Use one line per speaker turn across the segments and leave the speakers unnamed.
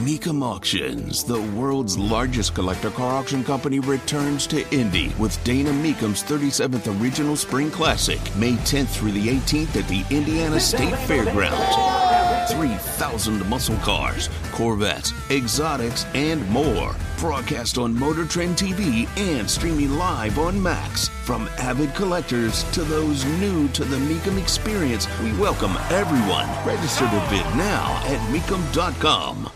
Mecum Auctions, the world's largest collector car auction company, returns to Indy with Dana Mecum's 37th Regional Spring Classic, May 10th through the 18th at the Indiana State Fairgrounds. 3,000 muscle cars, Corvettes, exotics, and more. Broadcast on Motor Trend TV and streaming live on Max. From avid collectors to those new to the Mecum experience, we welcome everyone. Register to bid now at Mecum.com.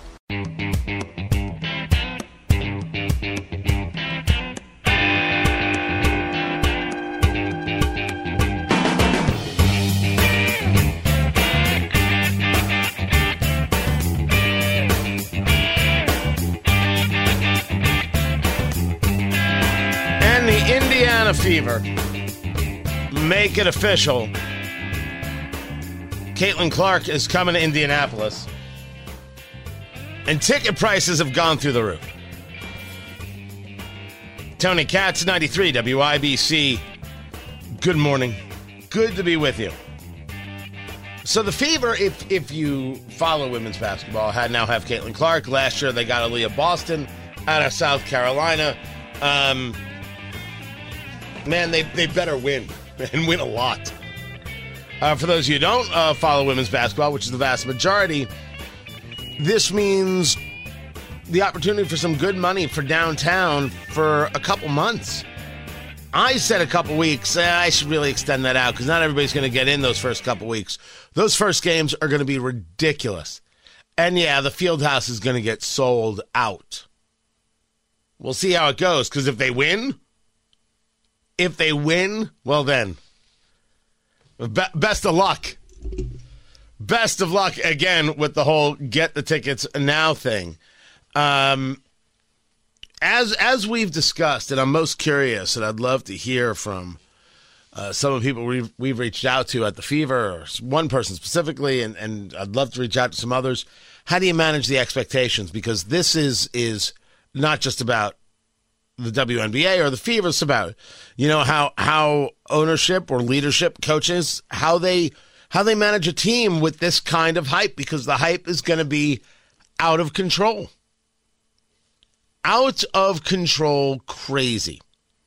Fever. Make it official. Caitlin Clark is coming to Indianapolis. And ticket prices have gone through the roof. Tony Katz, 93 WIBC. Good morning. Good to be with you. So the Fever, if you follow women's basketball, now have Caitlin Clark. Last year they got Aaliyah Boston out of South Carolina. Man, they better win, and win a lot. For those of you who don't follow women's basketball, which is the vast majority, this means the opportunity for some good money for downtown for a couple months. I said a couple weeks. I should really extend that out because not everybody's going to get in those first couple weeks. Those first games are going to be ridiculous. And yeah, the Fieldhouse is going to get sold out. We'll see how it goes because if they win, well then, best of luck. Best of luck again with the whole get the tickets now thing. As we've discussed, and I'm most curious, and I'd love to hear from some of the people we've reached out to at the Fever, or one person specifically, and I'd love to reach out to some others. How do you manage the expectations? Because this is not just about the WNBA or the Fever. It's about, how ownership or leadership, coaches, how they manage a team with this kind of hype, because the hype is going to be out of control. Out of control, crazy.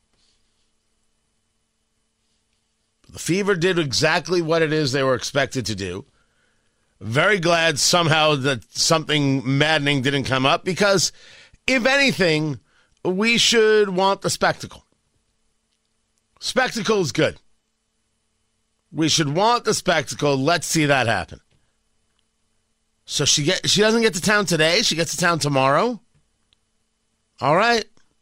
The Fever did exactly what it is they were expected to do. Very glad somehow that something maddening didn't come up, because if anything, we should want the spectacle. Spectacle is good. We should want the spectacle. Let's see that happen. So she doesn't get to town today. She gets to town tomorrow. All right.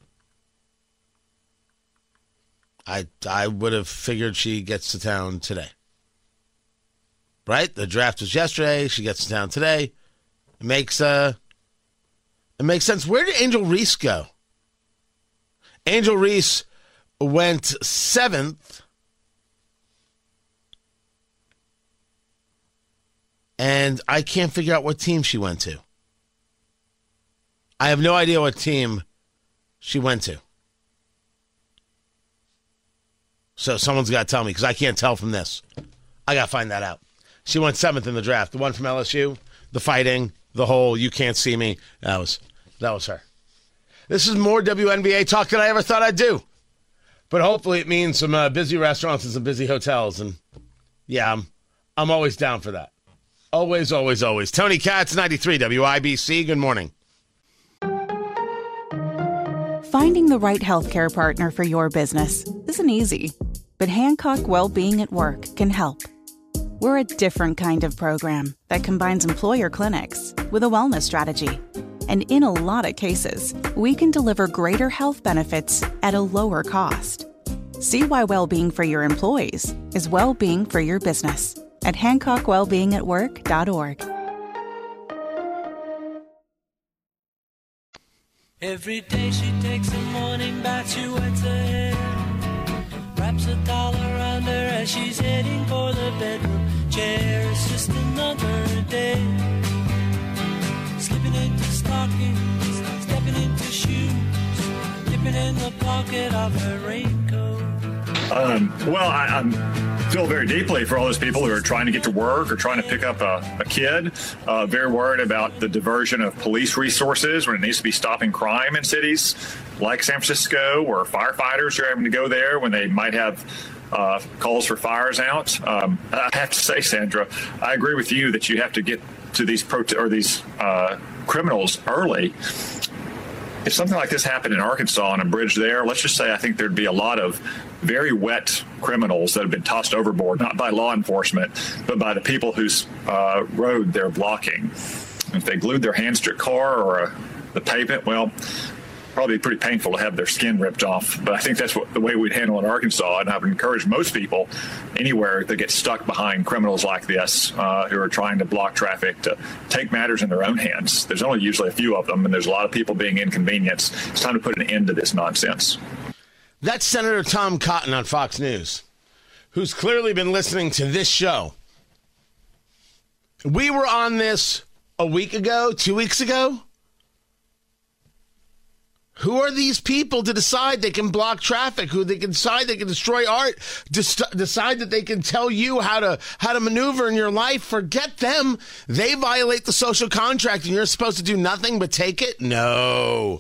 I would have figured she gets to town today. Right? The draft was yesterday. She gets to town today. It makes sense. Where did Angel Reese go? Angel Reese went 7th. And I can't figure out what team she went to. I have no idea what team she went to. So someone's got to tell me, because I can't tell from this. I got to find that out. She went 7th in the draft. The one from LSU, the fighting, the whole you can't see me. That was her. This is more WNBA talk than I ever thought I'd do. But hopefully it means some busy restaurants and some busy hotels. And yeah, I'm always down for that. Always, always, always. Tony Katz, 93 WIBC. Good morning.
Finding the right healthcare partner for your business isn't easy, but Hancock Wellbeing at Work can help. We're a different kind of program that combines employer clinics with a wellness strategy. And in a lot of cases, we can deliver greater health benefits at a lower cost. See why well-being for your employees is well-being for your business at HancockWellbeingAtWork.org.
Every day she takes a morning bath, she wets her hair, wraps a towel around her as she's heading for the bedroom chair. It's just another day, slipping into stockings, stepping into shoes, dipping in the pocket of her raincoat.
Well, I'm feel very deeply for all those people who are trying to get to work or trying to pick up a kid. Very worried about the diversion of police resources when it needs to be stopping crime in cities like San Francisco, where firefighters are having to go there when they might have calls for fires out. I have to say, Sandra, I agree with you that you have to get to these criminals early. If something like this happened in Arkansas on a bridge there, let's just say I think there'd be a lot of very wet criminals that have been tossed overboard, not by law enforcement, but by the people whose road they're blocking. If they glued their hands to a car or the pavement, well, probably pretty painful to have their skin ripped off. But I think that's the way we'd handle it in Arkansas. And I would encourage most people anywhere that get stuck behind criminals like this who are trying to block traffic to take matters in their own hands. There's only usually a few of them, and there's a lot of people being inconvenienced. It's time to put an end to this nonsense.
That's Senator Tom Cotton on Fox News, who's clearly been listening to this show. We were on this a week ago, 2 weeks ago. Who are these people to decide they can block traffic? Who they can decide they can destroy art? Decide that they can tell you how to maneuver in your life? Forget them. They violate the social contract, and you're supposed to do nothing but take it? No.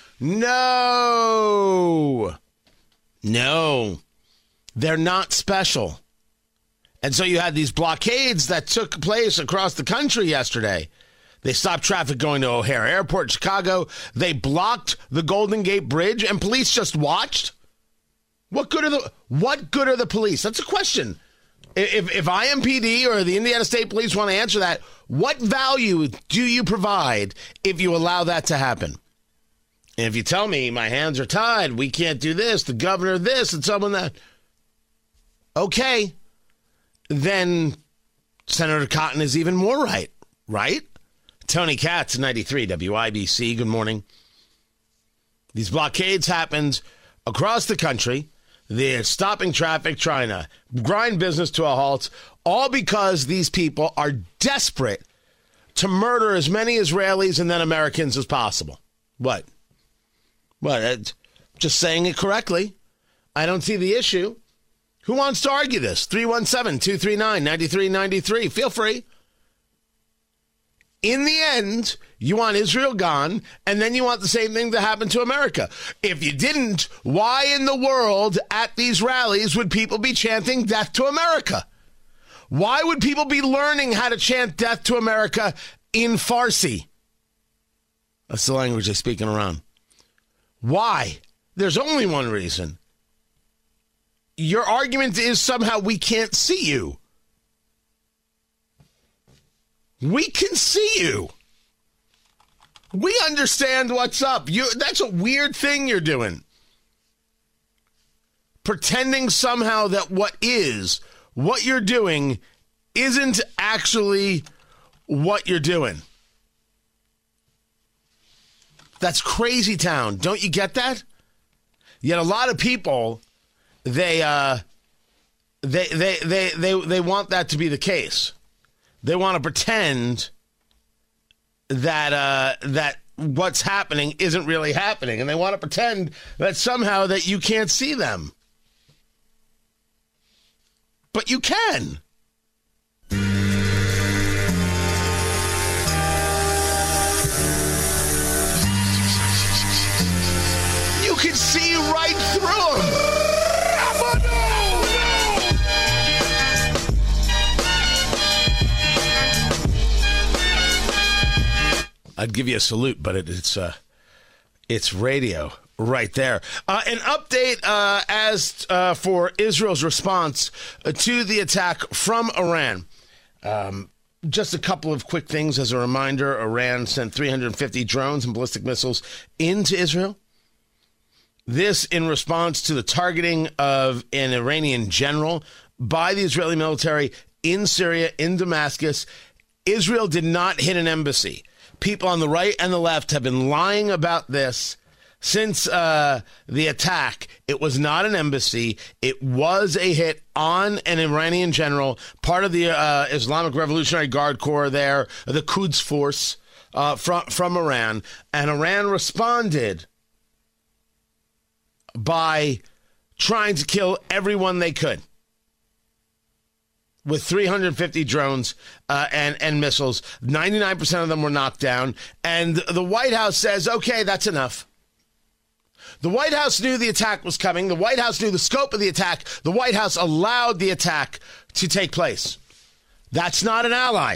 They're not special. And so you had these blockades that took place across the country yesterday. They stopped traffic going to O'Hare Airport in Chicago. They blocked the Golden Gate Bridge, and police just watched. What good are the police? That's a question. If IMPD or the Indiana State Police want to answer that, what value do you provide if you allow that to happen? And if you tell me my hands are tied, we can't do this, the governor this, and someone that, okay, then Senator Cotton is even more right? Tony Katz, 93 WIBC. Good morning. These blockades happened across the country. They're stopping traffic, trying to grind business to a halt, all because these people are desperate to murder as many Israelis and then Americans as possible. What? Just saying it correctly. I don't see the issue. Who wants to argue this? 317-239-9393. Feel free. In the end, you want Israel gone, and then you want the same thing to happen to America. If you didn't, why in the world at these rallies would people be chanting death to America? Why would people be learning how to chant death to America in Farsi? That's the language they speak in Iran. Why? There's only one reason. Your argument is somehow we can't see you. We can see you. We understand what's up. That's a weird thing you're doing. Pretending somehow that what you're doing isn't actually what you're doing. That's crazy town. Don't you get that? Yet a lot of people, they want that to be the case. They want to pretend that what's happening isn't really happening, and they want to pretend that somehow that you can't see them. But you can. You can see right through them. I'd give you a salute, but it's radio right there. An update as for Israel's response to the attack from Iran. Just a couple of quick things as a reminder. Iran sent 350 drones and ballistic missiles into Israel. This in response to the targeting of an Iranian general by the Israeli military in Syria, in Damascus. Israel did not hit an embassy. People on the right and the left have been lying about this since the attack. It was not an embassy. It was a hit on an Iranian general, part of the Islamic Revolutionary Guard Corps there, the Quds Force from Iran. And Iran responded by trying to kill everyone they could. with 350 drones and missiles. 99% of them were knocked down. And the White House says, okay, that's enough. The White House knew the attack was coming. The White House knew the scope of the attack. The White House allowed the attack to take place. That's not an ally.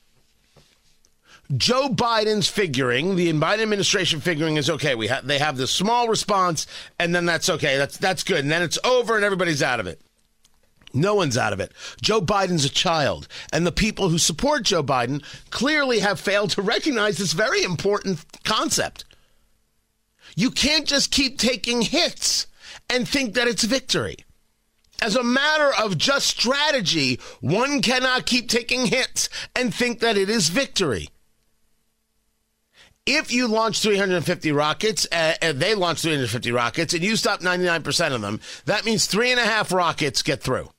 Joe Biden's figuring, the Biden administration figuring is okay. They have this small response, and then that's okay. That's good. And then it's over, and everybody's out of it. No one's out of it. Joe Biden's a child, and the people who support Joe Biden clearly have failed to recognize this very important concept. You can't just keep taking hits and think that it's victory. As a matter of just strategy, one cannot keep taking hits and think that it is victory. If you launch 350 rockets, they launch 350 rockets, and you stop 99% of them, that means 3.5 rockets get through.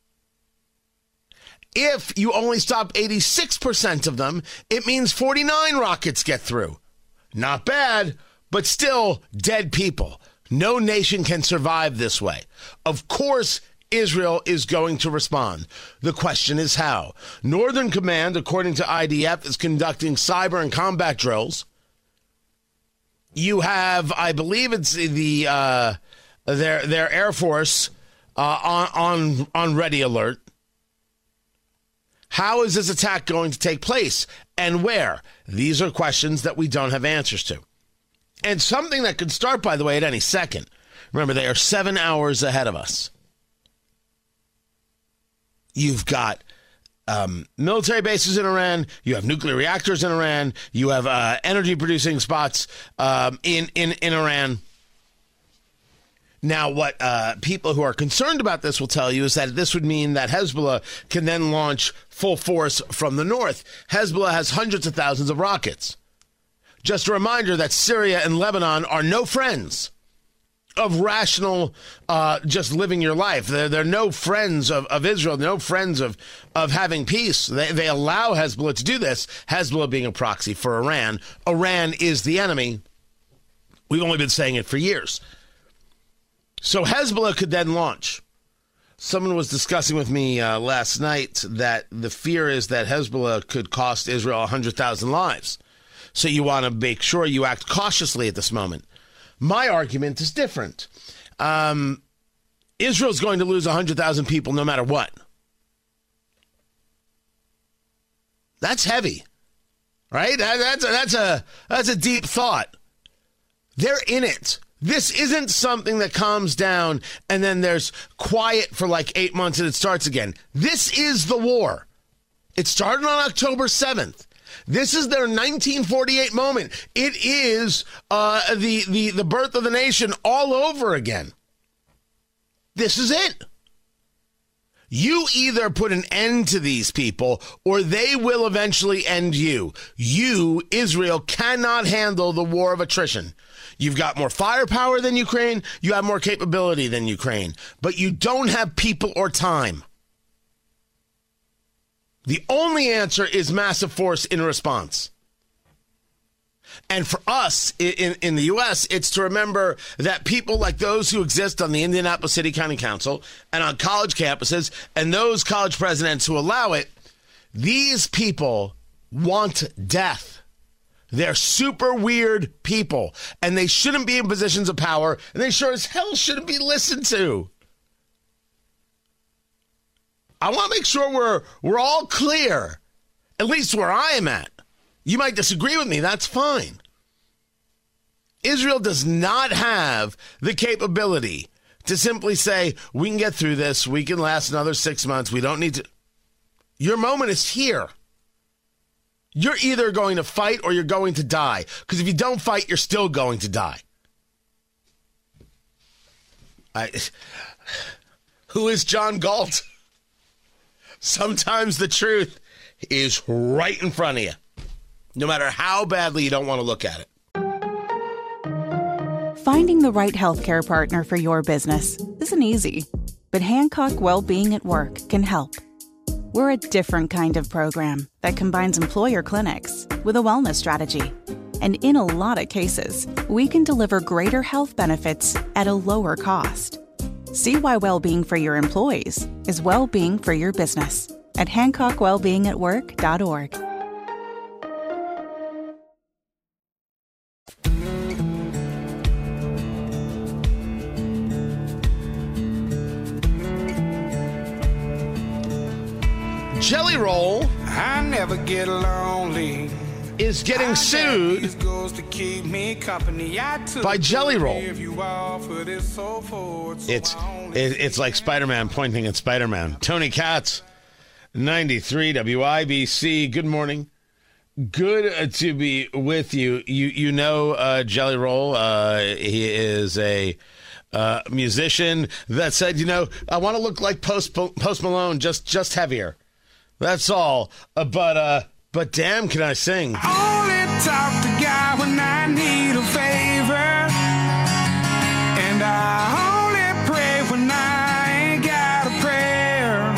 If you only stop 86% of them, it means 49 rockets get through. Not bad, but still dead people. No nation can survive this way. Of course, Israel is going to respond. The question is how. Northern Command, according to IDF, is conducting cyber and combat drills. You have, I believe it's their Air Force on ready alert. How is this attack going to take place and where? These are questions that we don't have answers to. And something that could start, by the way, at any second. Remember, they are 7 hours ahead of us. You've got military bases in Iran. You have nuclear reactors in Iran. You have energy producing spots in Iran. Now, what people who are concerned about this will tell you is that this would mean that Hezbollah can then launch full force from the north. Hezbollah has hundreds of thousands of rockets. Just a reminder that Syria and Lebanon are no friends of rational, just living your life. They're no friends of Israel, no friends of having peace. They allow Hezbollah to do this, Hezbollah being a proxy for Iran. Iran is the enemy. We've only been saying it for years. So Hezbollah could then launch. Someone was discussing with me last night that the fear is that Hezbollah could cost Israel 100,000 lives. So you want to make sure you act cautiously at this moment. My argument is different. Israel's going to lose 100,000 people no matter what. That's heavy, right? That's a deep thought. They're in it. This isn't something that calms down and then there's quiet for like 8 months and it starts again. This is the war. It started on October 7th. This is their 1948 moment. It is the birth of the nation all over again. This is it. You either put an end to these people or they will eventually end you. You, Israel, cannot handle the war of attrition. You've got more firepower than Ukraine. You have more capability than Ukraine. But you don't have people or time. The only answer is massive force in response. And for us in the U.S., it's to remember that people like those who exist on the Indianapolis City County Council and on college campuses and those college presidents who allow it, these people want death. They're super weird people, and they shouldn't be in positions of power, and they sure as hell shouldn't be listened to. I want to make sure we're all clear, at least where I am at. You might disagree with me. That's fine. Israel does not have the capability to simply say, we can get through this. We can last another 6 months. We don't need to. Your moment is here. You're either going to fight or you're going to die. Because if you don't fight, you're still going to die. Who is John Galt? Sometimes the truth is right in front of you, no matter how badly you don't want to look at it.
Finding the right healthcare partner for your business isn't easy, but Hancock Well-Being at Work can help. We're a different kind of program that combines employer clinics with a wellness strategy. And in a lot of cases, we can deliver greater health benefits at a lower cost. See why well-being for your employees is well-being for your business. at HancockWellbeingAtWork.org.
Jelly Roll
I never get lonely.
is getting sued by Jelly Roll. It's like Spider-Man pointing at Spider-Man. Tony Katz, 93 WIBC. Good morning. Good to be with you. You know Jelly Roll. He is a musician that said, I want to look like Post Malone, just heavier. That's all. But damn, can I sing?
Only talk to God when I need a favor, and I only pray when I ain't got a prayer.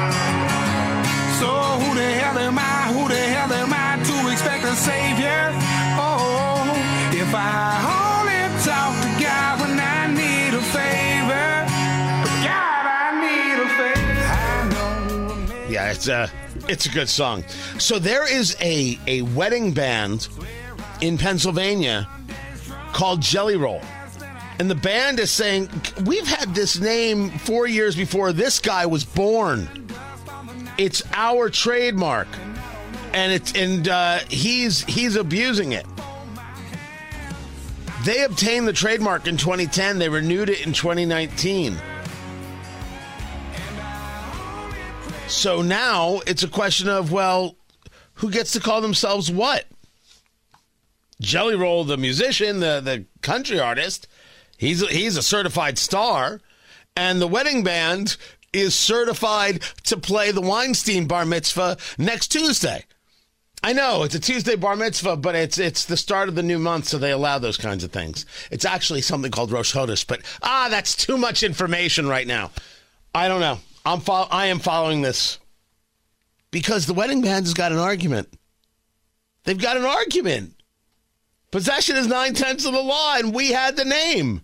So who the hell am I? Who the hell am I to expect a savior? Oh, if I only talk to God when I need a favor, God, I need a favor. I know.
Yeah, it's a good song. So there is a wedding band in Pennsylvania called Jelly Roll. And the band is saying, we've had this name 4 years before this guy was born. It's our trademark. And he's abusing it. They obtained the trademark in 2010. They renewed it in 2019. So now it's a question of, well, who gets to call themselves what? Jelly Roll, the musician, the country artist, he's a certified star, and the wedding band is certified to play the Weinstein bar mitzvah next Tuesday. I know, it's a Tuesday bar mitzvah, but it's the start of the new month, so they allow those kinds of things. It's actually something called Rosh Chodesh, but that's too much information right now. I don't know. I am following this because the wedding band has got an argument. They've got an argument. Possession is 9/10 of the law, and we had the name.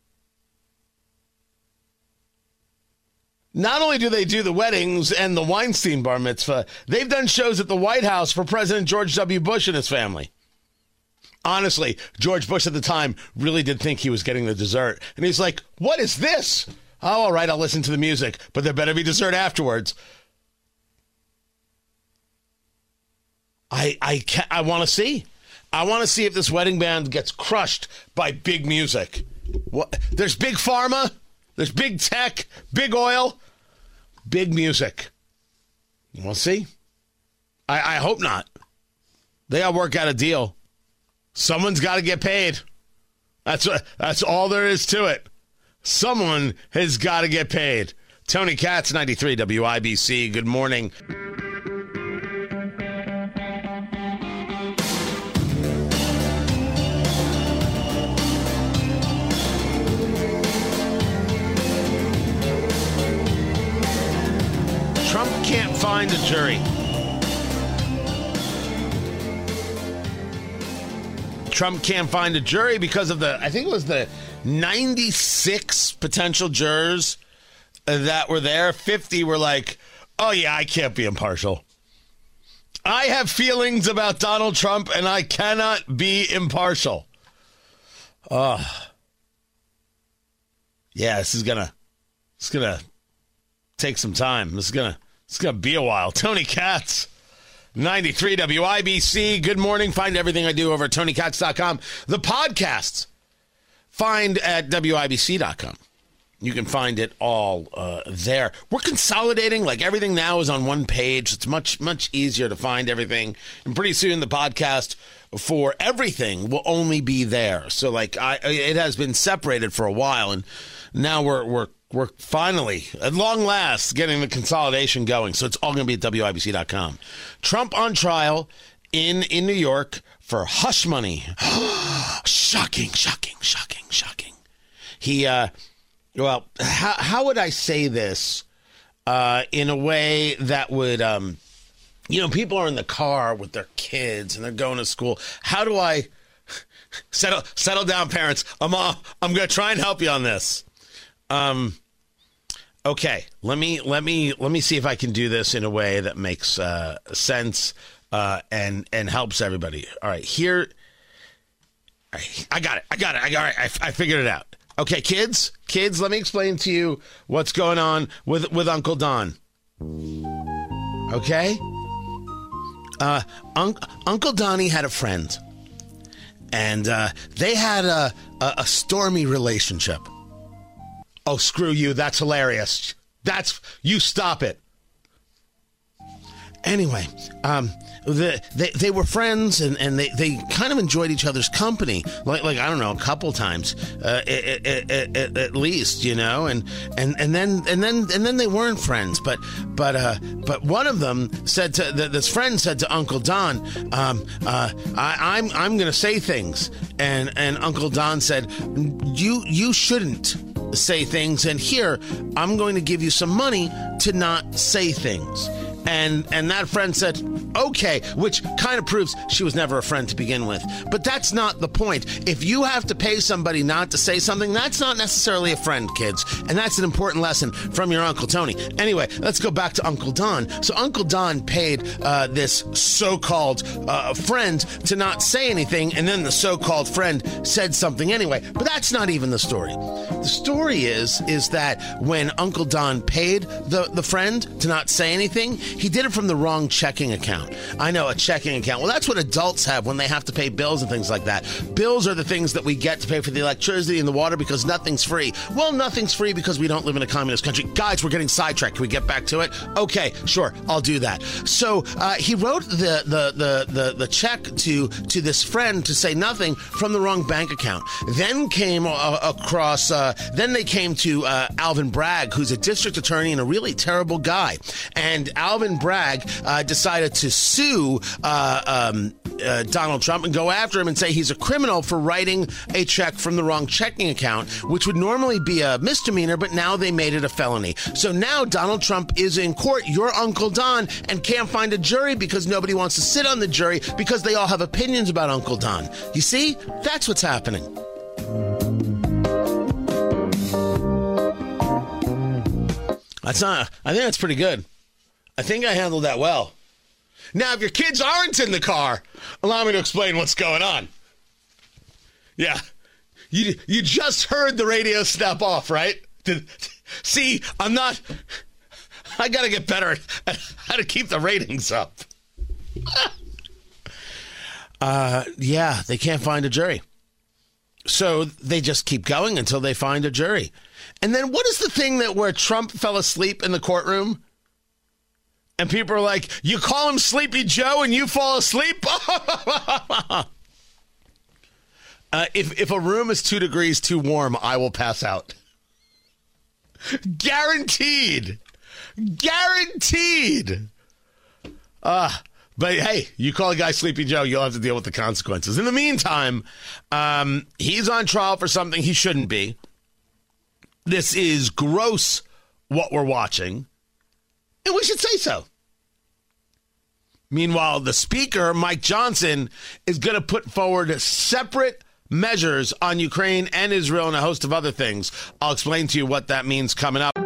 Not only do they do the weddings and the Weinstein bar mitzvah, they've done shows at the White House for President George W. Bush and his family. Honestly, George Bush at the time really did think he was getting the dessert. And he's like, what is this? Oh, all right, I'll listen to the music, but there better be dessert afterwards. I want to see. I want to see if this wedding band gets crushed by big music. What? There's big pharma, there's big tech, big oil, big music. We'll see. I hope not. They got to work out a deal. Someone's got to get paid. That's all there is to it. Someone has got to get paid. Tony Katz, 93 WIBC. Good morning. Trump can't find a jury. Trump can't find a jury because of I think it was the 96 potential jurors that were there. 50 were like, oh yeah, I can't be impartial. I have feelings about Donald Trump and I cannot be impartial. Yeah, this is gonna take some time. It's gonna be a while. Tony Katz, 93 WIBC. Good morning. Find everything I do over at TonyKatz.com. The podcasts, find at WIBC.com. You can find it all there. We're consolidating. Like, everything now is on one page. It's much, much easier to find everything. And pretty soon the podcast for everything will only be there. So, it has been separated for a while, and now we're finally, at long last, getting the consolidation going. So it's all going to be at WIBC.com. Trump on trial in New York for hush money. Shocking. He, how would I say this in a way that would, people are in the car with their kids and they're going to school. How do I settle down, parents? I'm going to try and help you on this. Okay, let me see if I can do this in a way that makes sense and helps everybody. All right, here. All right, I got it. I figured it out. Okay, kids, let me explain to you what's going on with Uncle Don. Okay? Uncle Donnie had a friend, and they had a stormy relationship. Oh, screw you. That's hilarious. You stop it. Anyway, they were friends, and they kind of enjoyed each other's company, like I don't know, a couple times at least, you know, and then they weren't friends, but one of them said to this friend said to Uncle Don, I'm going to say things, and Uncle Don said, you shouldn't say things, and here I'm going to give you some money to not say things. And that friend said, okay, which kind of proves she was never a friend to begin with. But that's not the point. If you have to pay somebody not to say something, that's not necessarily a friend, kids. And that's an important lesson from your Uncle Tony. Anyway, let's go back to Uncle Don. So Uncle Don paid this so-called friend to not say anything, and then the so-called friend said something anyway. But that's not even the story. The story is that when Uncle Don paid the friend to not say anything, he did it from the wrong checking account. I know, a checking account. Well, that's what adults have when they have to pay bills and things like that. Bills are the things that we get to pay for the electricity and the water because nothing's free. Well, nothing's free because we don't live in a communist country. Guys, we're getting sidetracked. Can we get back to it? Okay, sure, I'll do that. So he wrote the check to this friend to say nothing from the wrong bank account. Then came across. Then they came to Alvin Bragg, who's a district attorney and a really terrible guy. And Alvin Bragg decided to sue Donald Trump and go after him and say he's a criminal for writing a check from the wrong checking account, which would normally be a misdemeanor, but now they made it a felony. So now Donald Trump is in court, your Uncle Don, and can't find a jury because nobody wants to sit on the jury because they all have opinions about Uncle Don. You see? That's what's happening. I think that's pretty good. I think I handled that well. Now, if your kids aren't in the car, allow me to explain what's going on. Yeah. You just heard the radio snap off, right? See, I got to get better at how to keep the ratings up. Yeah, they can't find a jury. So they just keep going until they find a jury. And then what is the thing where Trump fell asleep in the courtroom? And people are like, you call him Sleepy Joe and you fall asleep? If a room is 2 degrees too warm, I will pass out. Guaranteed. Guaranteed. But hey, you call a guy Sleepy Joe, you'll have to deal with the consequences. In the meantime, he's on trial for something he shouldn't be. This is gross what we're watching. And we should say so. Meanwhile, the speaker, Mike Johnson, is going to put forward separate measures on Ukraine and Israel and a host of other things. I'll explain to you what that means coming up.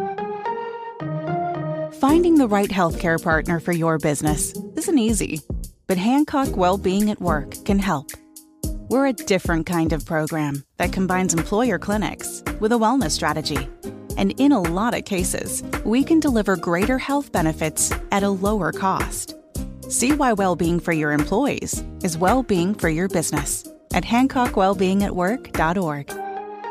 Finding the right healthcare partner for your business isn't easy, but Hancock Well-Being at Work can help. We're a different kind of program that combines employer clinics with a wellness strategy. And in a lot of cases, we can deliver greater health benefits at a lower cost. See why well-being for your employees is well-being for your business at HancockWellBeingAtWork.org.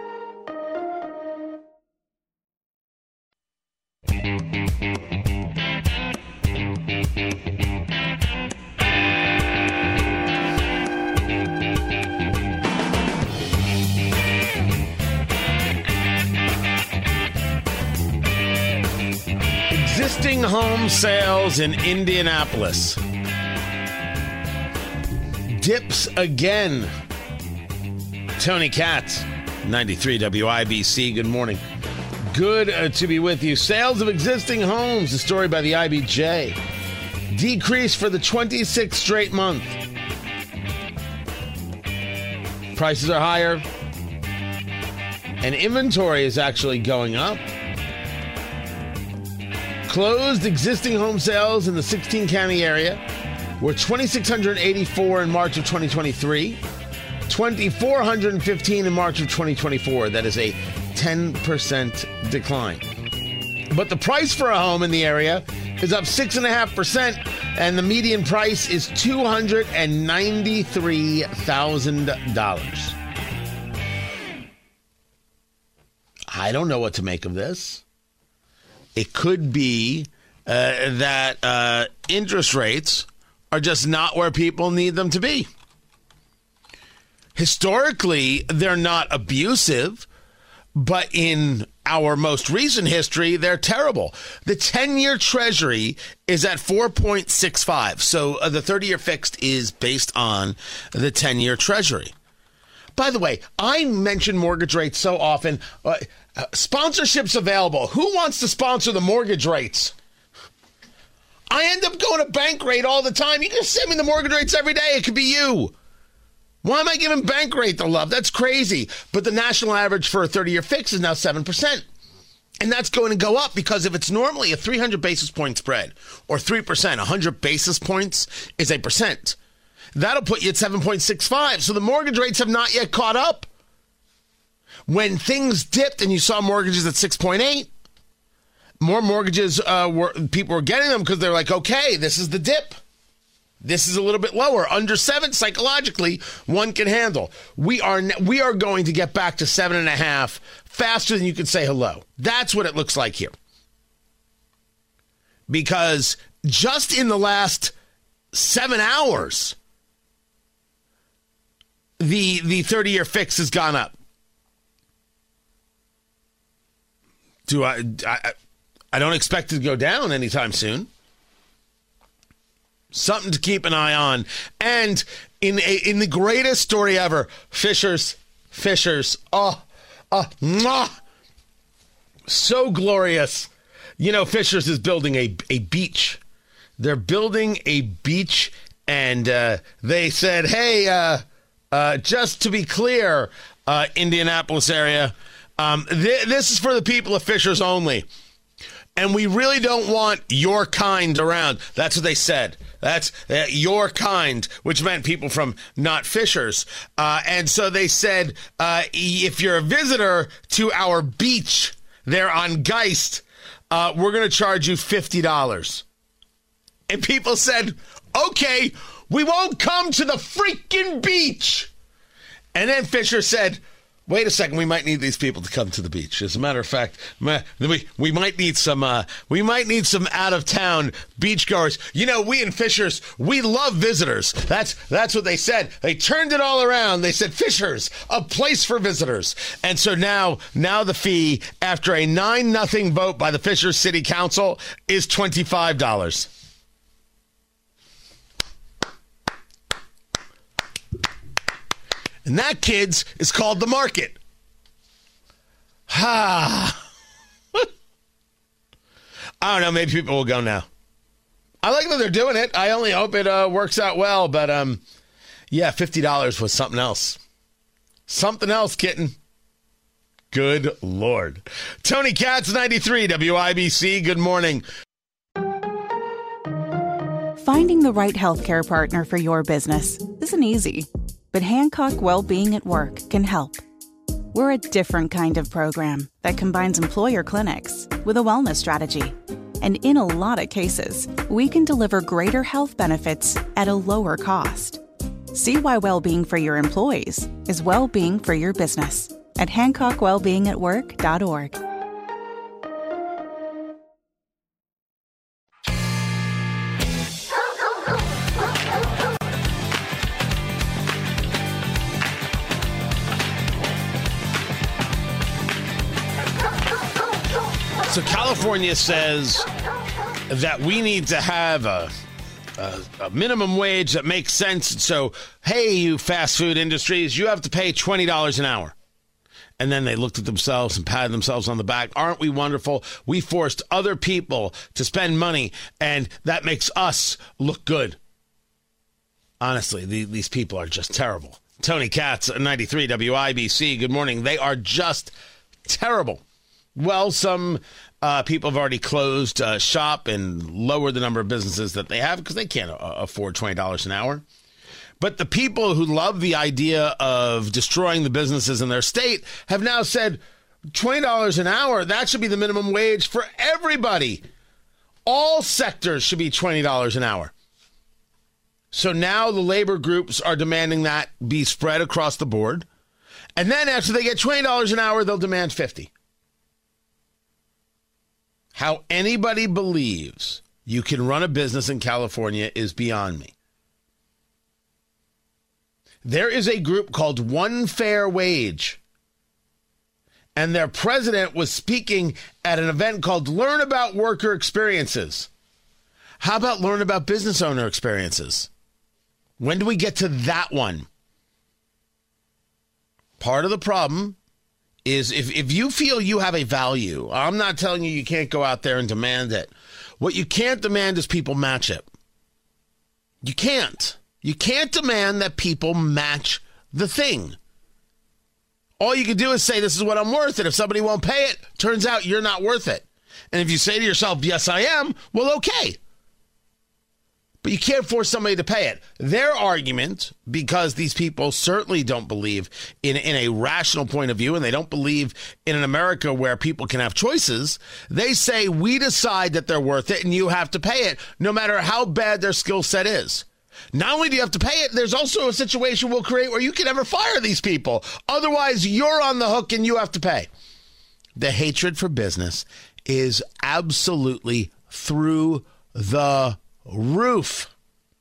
Existing home sales in Indianapolis. Dips again. Tony Katz, 93 WIBC. Good morning. Good to be with you. Sales of existing homes, a story by the IBJ. Decrease for the 26th straight month. Prices are higher. And inventory is actually going up. Closed existing home sales in the 16-county area were 2,684 in March of 2023, 2,415 in March of 2024. That is a 10% decline. But the price for a home in the area is up 6.5%, and the median price is $293,000. I don't know what to make of this. It could be that interest rates are just not where people need them to be. Historically, they're not abusive, but in our most recent history, they're terrible. The 10-year Treasury is at 4.65. So the 30-year fixed is based on the 10-year Treasury. By the way, I mention mortgage rates so often. Sponsorships available. Who wants to sponsor the mortgage rates? I end up going to Bankrate all the time. You can send me the mortgage rates every day. It could be you. Why am I giving Bankrate the love? That's crazy. But the national average for a 30-year fix is now 7%. And that's going to go up because if it's normally a 300 basis point spread or 3%, 100 basis points is a percent. That'll put you at 7.65. So the mortgage rates have not yet caught up. When things dipped and you saw mortgages at 6.8, more mortgages people were getting them because they're like, okay, this is the dip. This is a little bit lower. Under 7, psychologically, one can handle. We are going to get back to 7.5 faster than you can say hello. That's what it looks like here. Because just in the last 7 hours, the 30-year fix has gone up. I don't expect it to go down anytime soon. Something to keep an eye on. And in the greatest story ever, Fishers, so glorious. You know, Fishers is building a beach. They're building a beach, and they said, hey, just to be clear, Indianapolis area, this is for the people of Fishers only. And we really don't want your kind around. That's what they said. That's your kind, which meant people from not Fishers. And so they said, if you're a visitor to our beach there on Geist, we're going to charge you $50. And people said, okay, we won't come to the freaking beach. And then Fisher said, wait a second, we might need these people to come to the beach. As a matter of fact, we might need some out of town beachgoers. You know, we in Fishers, we love visitors. That's what they said. They turned it all around. They said Fishers, a place for visitors. And so now the fee after a 9-0 vote by the Fishers City Council is $25. And that, kids, is called the market. I don't know. Maybe people will go now. I like that they're doing it. I only hope it works out well. But, yeah, $50 was something else. Something else, kitten. Good Lord. Tony Katz, 93 WIBC. Good morning.
Finding the right healthcare partner for your business isn't easy. But Hancock Well-Being at Work can help. We're a different kind of program that combines employer clinics with a wellness strategy. And in a lot of cases, we can deliver greater health benefits at a lower cost. See why well-being for your employees is well-being for your business at HancockWellBeingAtWork.org.
So California says that we need to have a minimum wage that makes sense. So, hey, you fast food industries, you have to pay $20 an hour. And then they looked at themselves and patted themselves on the back. Aren't we wonderful? We forced other people to spend money, and that makes us look good. Honestly, these people are just terrible. Tony Katz, 93 WIBC. Good morning. They are just terrible. Well, some People have already closed shop and lowered the number of businesses that they have because they can't afford $20 an hour. But the people who love the idea of destroying the businesses in their state have now said $20 an hour, that should be the minimum wage for everybody. All sectors should be $20 an hour. So now the labor groups are demanding that be spread across the board. And then after they get $20 an hour, they'll demand $50. How anybody believes you can run a business in California is beyond me. There is a group called One Fair Wage, and their president was speaking at an event called Learn About Worker Experiences. How about learn about business owner experiences? When do we get to that one? Part of the problem is if you feel you have a value, I'm not telling you can't go out there and demand it. What you can't demand is people match it. You can't. You can't demand that people match the thing. All you can do is say, this is what I'm worth. And if somebody won't pay it, turns out you're not worth it. And if you say to yourself, yes, I am, well, okay. But you can't force somebody to pay it. Their argument, because these people certainly don't believe in a rational point of view, and they don't believe in an America where people can have choices, they say we decide that they're worth it and you have to pay it, no matter how bad their skill set is. Not only do you have to pay it, there's also a situation we'll create where you can never fire these people. Otherwise, you're on the hook and you have to pay. The hatred for business is absolutely through the roof.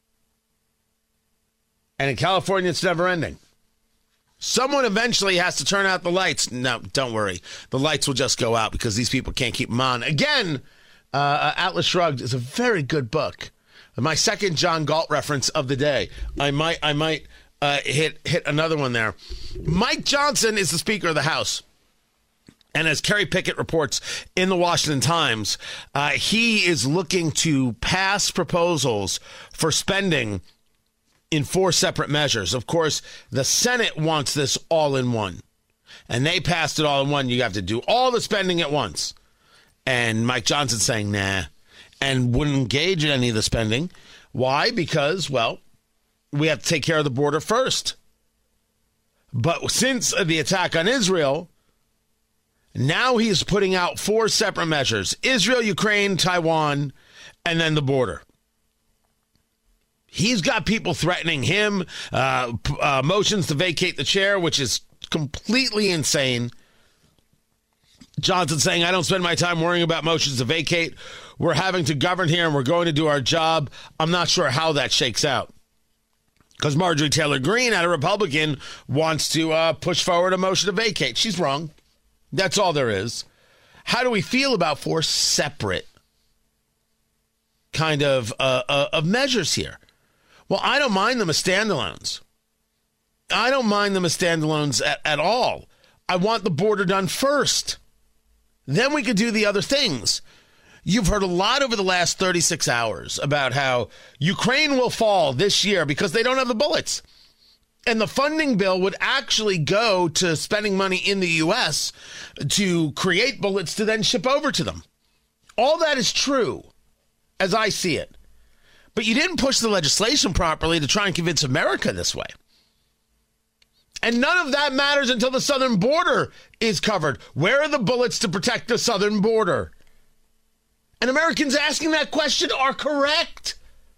And in California, it's never ending. Someone eventually has to turn out the lights. No, don't worry. The lights will just go out because these people can't keep them on. Again, Atlas Shrugged is a very good book. My second John Galt reference of the day. I might hit another one there. Mike Johnson is the Speaker of the House. And as Kerry Pickett reports in the Washington Times, he is looking to pass proposals for spending in 4 separate measures. Of course, the Senate wants this all in one. And they passed it all in one. You have to do all the spending at once. And Mike Johnson's saying, nah, and wouldn't engage in any of the spending. Why? Because, well, we have to take care of the border first. But since the attack on Israel, now he's putting out 4 separate measures: Israel, Ukraine, Taiwan, and then the border. He's got people threatening him, motions to vacate the chair, which is completely insane. Johnson saying, I don't spend my time worrying about motions to vacate. We're having to govern here and we're going to do our job. I'm not sure how that shakes out. Because Marjorie Taylor Greene, a Republican, wants to push forward a motion to vacate. She's wrong. That's all there is. How do we feel about 4 separate kind of measures here? Well, I don't mind them as standalones. I don't mind them as standalones at all. I want the border done first. Then we could do the other things. You've heard a lot over the last 36 hours about how Ukraine will fall this year because they don't have the bullets. And the funding bill would actually go to spending money in the U.S. to create bullets to then ship over to them. All that is true, as I see it. But you didn't push the legislation properly to try and convince America this way. And none of that matters until the southern border is covered. Where are the bullets to protect the southern border? And Americans asking that question are correct.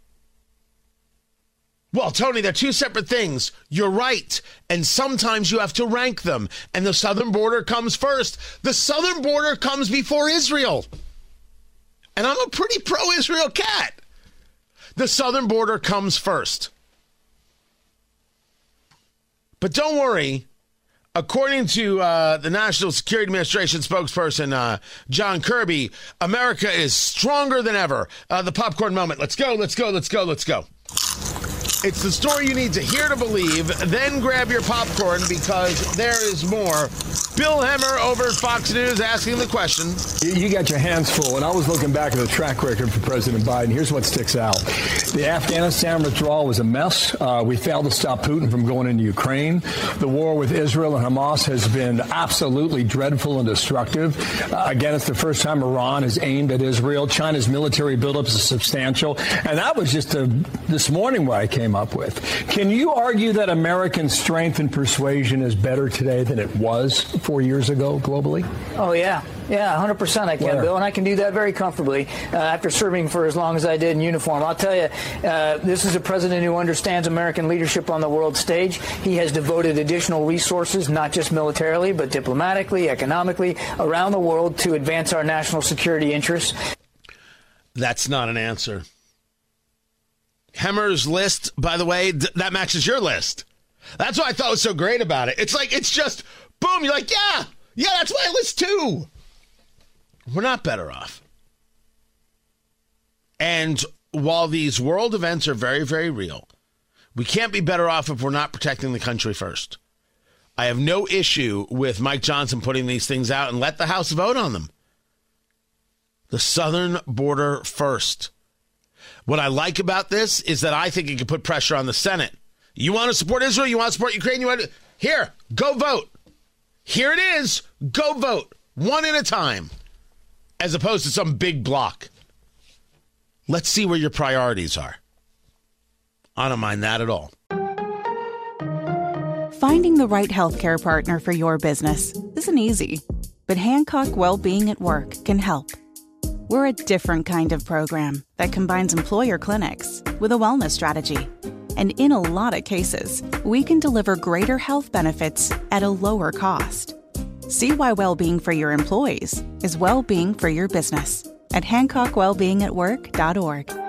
Well, Tony, they're 2 separate things. You're right. And sometimes you have to rank them. And the southern border comes first. The southern border comes before Israel. And I'm a pretty pro-Israel cat. The southern border comes first. But don't worry. According to the National Security Administration spokesperson, John Kirby, America is stronger than ever. The popcorn moment. Let's go, let's go, let's go, let's go. It's the story you need to hear to believe. Then grab your popcorn because there is more. Bill Hemmer over at Fox News asking the question.
You got your hands full, and I was looking back at the track record for President Biden. Here's what sticks out. The Afghanistan withdrawal was a mess. We failed to stop Putin from going into Ukraine. The war with Israel and Hamas has been absolutely dreadful and destructive. Again, it's the first time Iran has aimed at Israel. China's military buildup is substantial. And that was just this morning what I came up with. Can you argue that American strength and persuasion is better today than it was 4 years ago globally?
Oh, yeah. Yeah, 100% I can, Bill, and I can do that very comfortably after serving for as long as I did in uniform. I'll tell you, this is a president who understands American leadership on the world stage. He has devoted additional resources, not just militarily, but diplomatically, economically, around the world to advance our national security interests.
That's not an answer. Hemmer's list, by the way, that matches your list. That's what I thought was so great about it. It's like, it's just, boom, you're like, yeah, that's my list too. We're not better off. And while these world events are very, very real, we can't be better off if we're not protecting the country first. I have no issue with Mike Johnson putting these things out and let the House vote on them. The southern border first. What I like about this is that I think it can put pressure on the Senate. You want to support Israel? You want to support Ukraine? Here, go vote. Here it is. Go vote. One at a time. As opposed to some big block. Let's see where your priorities are. I don't mind that at all.
Finding the right healthcare partner for your business isn't easy, but Hancock Well-Being at Work can help. We're a different kind of program that combines employer clinics with a wellness strategy. And in a lot of cases, we can deliver greater health benefits at a lower cost. See why well-being for your employees is well-being for your business at HancockWellBeingAtWork.org.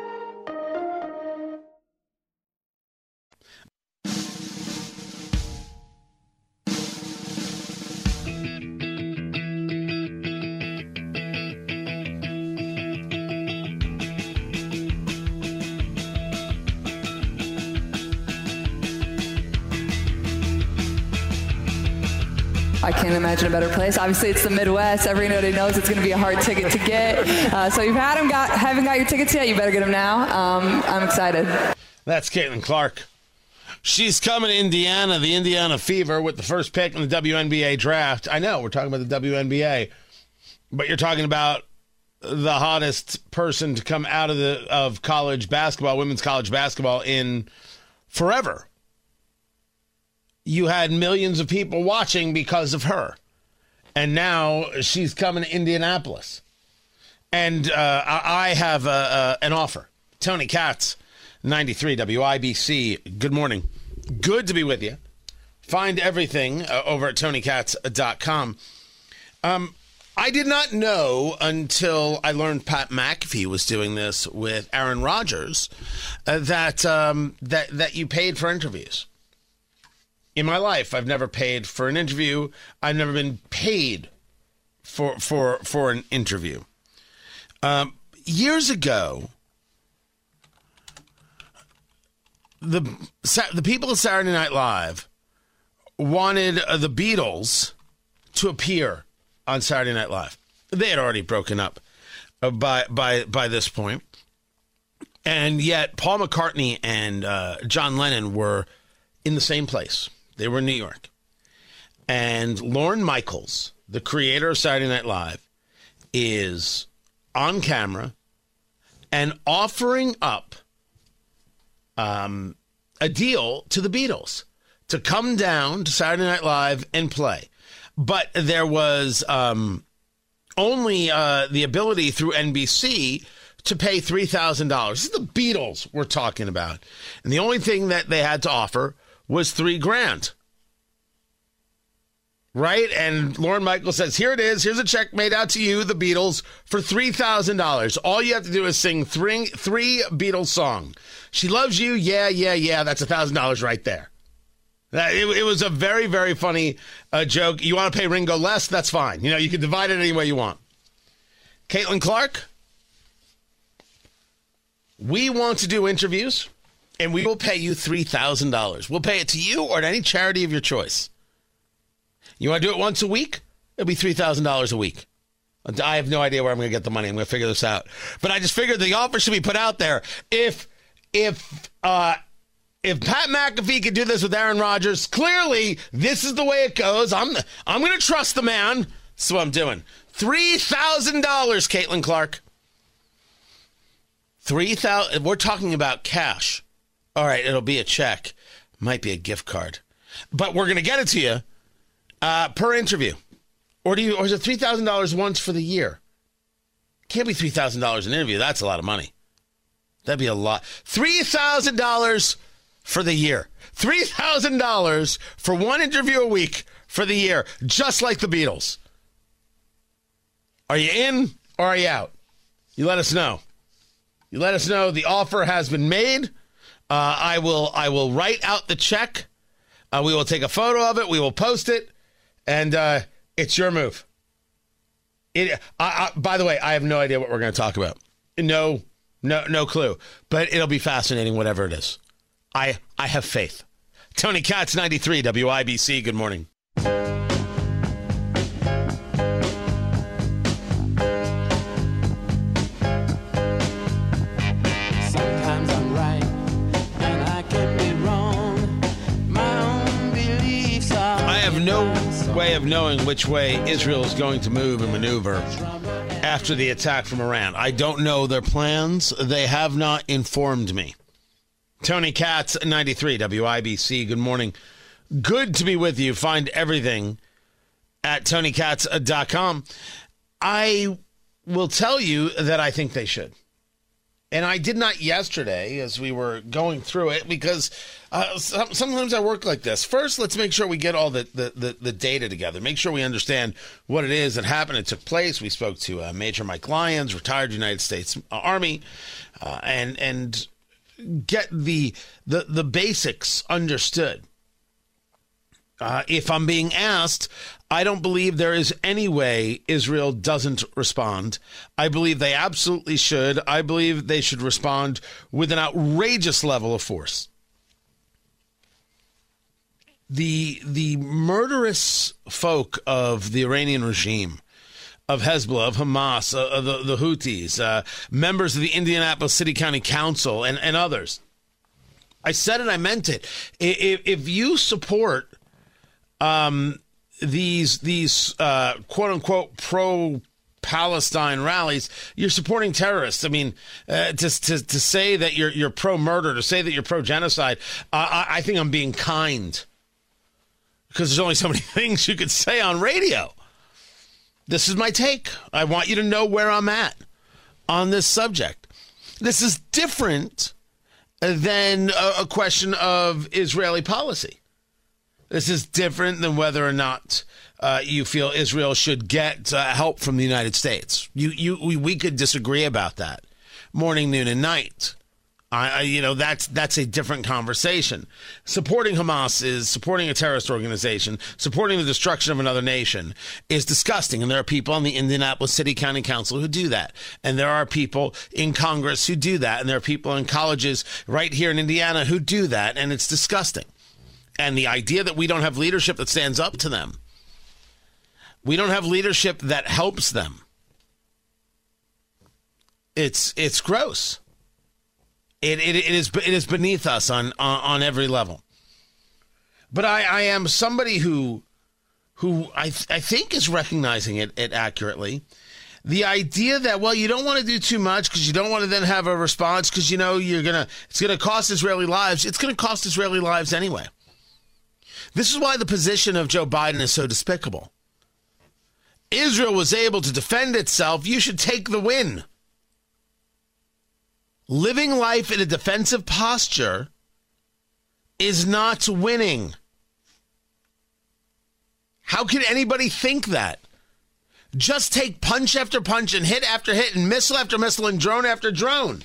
I can't imagine a better place. Obviously, it's the Midwest. Everybody knows it's going to be a hard ticket to get. So you've haven't got your tickets yet. You better get them now. I'm excited.
That's Caitlin Clark. She's coming to Indiana, the Indiana Fever, with the first pick in the WNBA draft. I know, we're talking about the WNBA, but you're talking about the hottest person to come out of college basketball, women's college basketball, in forever. You had millions of people watching because of her. And now she's coming to Indianapolis. And I have an offer. Tony Katz, 93 WIBC. Good morning. Good to be with you. Find everything over at TonyKatz.com. I did not know until I learned Pat McAfee was doing this with Aaron Rodgers that you paid for interviews. In my life, I've never paid for an interview. I've never been paid for an interview. Years ago, the people of Saturday Night Live wanted the Beatles to appear on Saturday Night Live. They had already broken up by this point, and yet Paul McCartney and John Lennon were in the same place. They were in New York. And Lorne Michaels, the creator of Saturday Night Live, is on camera and offering up a deal to the Beatles to come down to Saturday Night Live and play. But there was only the ability through NBC to pay $3,000. This is the Beatles we're talking about. And the only thing that they had to offer was $3,000. Right? And Lorne Michaels says, here it is. Here's a check made out to you, the Beatles, for $3,000. All you have to do is sing three Beatles songs. She Loves You, yeah, yeah, yeah. That's $1,000 right there. It was a very, very funny joke. You want to pay Ringo less? That's fine. You can divide it any way you want. Caitlin Clark, we want to do interviews. and we will pay you $3,000. We'll pay it to you or to any charity of your choice. You want to do it once a week? It'll be $3,000 a week. I have no idea where I'm going to get the money. I'm going to figure this out. But I just figured the offer should be put out there. If Pat McAfee could do this with Aaron Rodgers, clearly this is the way it goes. I'm going to trust the man. That's what I'm doing. $3,000, Caitlin Clark. $3,000. We're talking about cash. All right, it'll be a check. Might be a gift card. But we're going to get it to you per interview. Or is it $3,000 once for the year? Can't be $3,000 an interview. That's a lot of money. That'd be a lot. $3,000 for the year. $3,000 for one interview a week for the year, just like the Beatles. Are you in or are you out? You let us know. You let us know the offer has been made. I will write out the check. We will take a photo of it. We will post it. And it's your move. By the way, I have no idea what we're going to talk about. No clue. But it'll be fascinating, whatever it is. I have faith. Tony Katz, 93 WIBC. Good morning. No way of knowing which way Israel is going to move and maneuver after the attack from Iran. I don't know their plans. They have not informed me. Tony Katz, 93 WIBC. Good morning. Good to be with you. Find everything at TonyKatz.com. I will tell you that I think they should. And I did not yesterday as we were going through it because sometimes I work like this. First, let's make sure we get all the data together. Make sure we understand what it is that happened. It took place. We spoke to Major Mike Lyons, retired United States Army, and get the basics understood. If I'm being asked, I don't believe there is any way Israel doesn't respond. I believe they absolutely should. I believe they should respond with an outrageous level of force. The murderous folk of the Iranian regime, of Hezbollah, of Hamas, of the Houthis, members of the Indianapolis City County Council, and others. I said it, I meant it. If you support these quote unquote pro-Palestine rallies, you're supporting terrorists. I mean, to say that you're pro-murder, to say that you're pro-genocide, I think I'm being kind because there's only so many things you could say on radio. This is my take. I want you to know where I'm at on this subject. This is different than a question of Israeli policy. This is different than whether or not you feel Israel should get help from the United States. We could disagree about that, morning, noon, and night. That's a different conversation. Supporting Hamas is supporting a terrorist organization. Supporting the destruction of another nation is disgusting. And there are people on the Indianapolis City County Council who do that. And there are people in Congress who do that. And there are people in colleges right here in Indiana who do that. And it's disgusting. And the idea that we don't have leadership that stands up to them, we don't have leadership that helps them, it's gross. It is beneath us on every level. But I am somebody who I think is recognizing it accurately. The idea that, well, you don't want to do too much because you don't want to then have a response because it's gonna cost Israeli lives. It's gonna cost Israeli lives anyway. This is why the position of Joe Biden is so despicable. Israel was able to defend itself. You should take the win. Living life in a defensive posture is not winning. How can anybody think that? Just take punch after punch and hit after hit and missile after missile and drone after drone.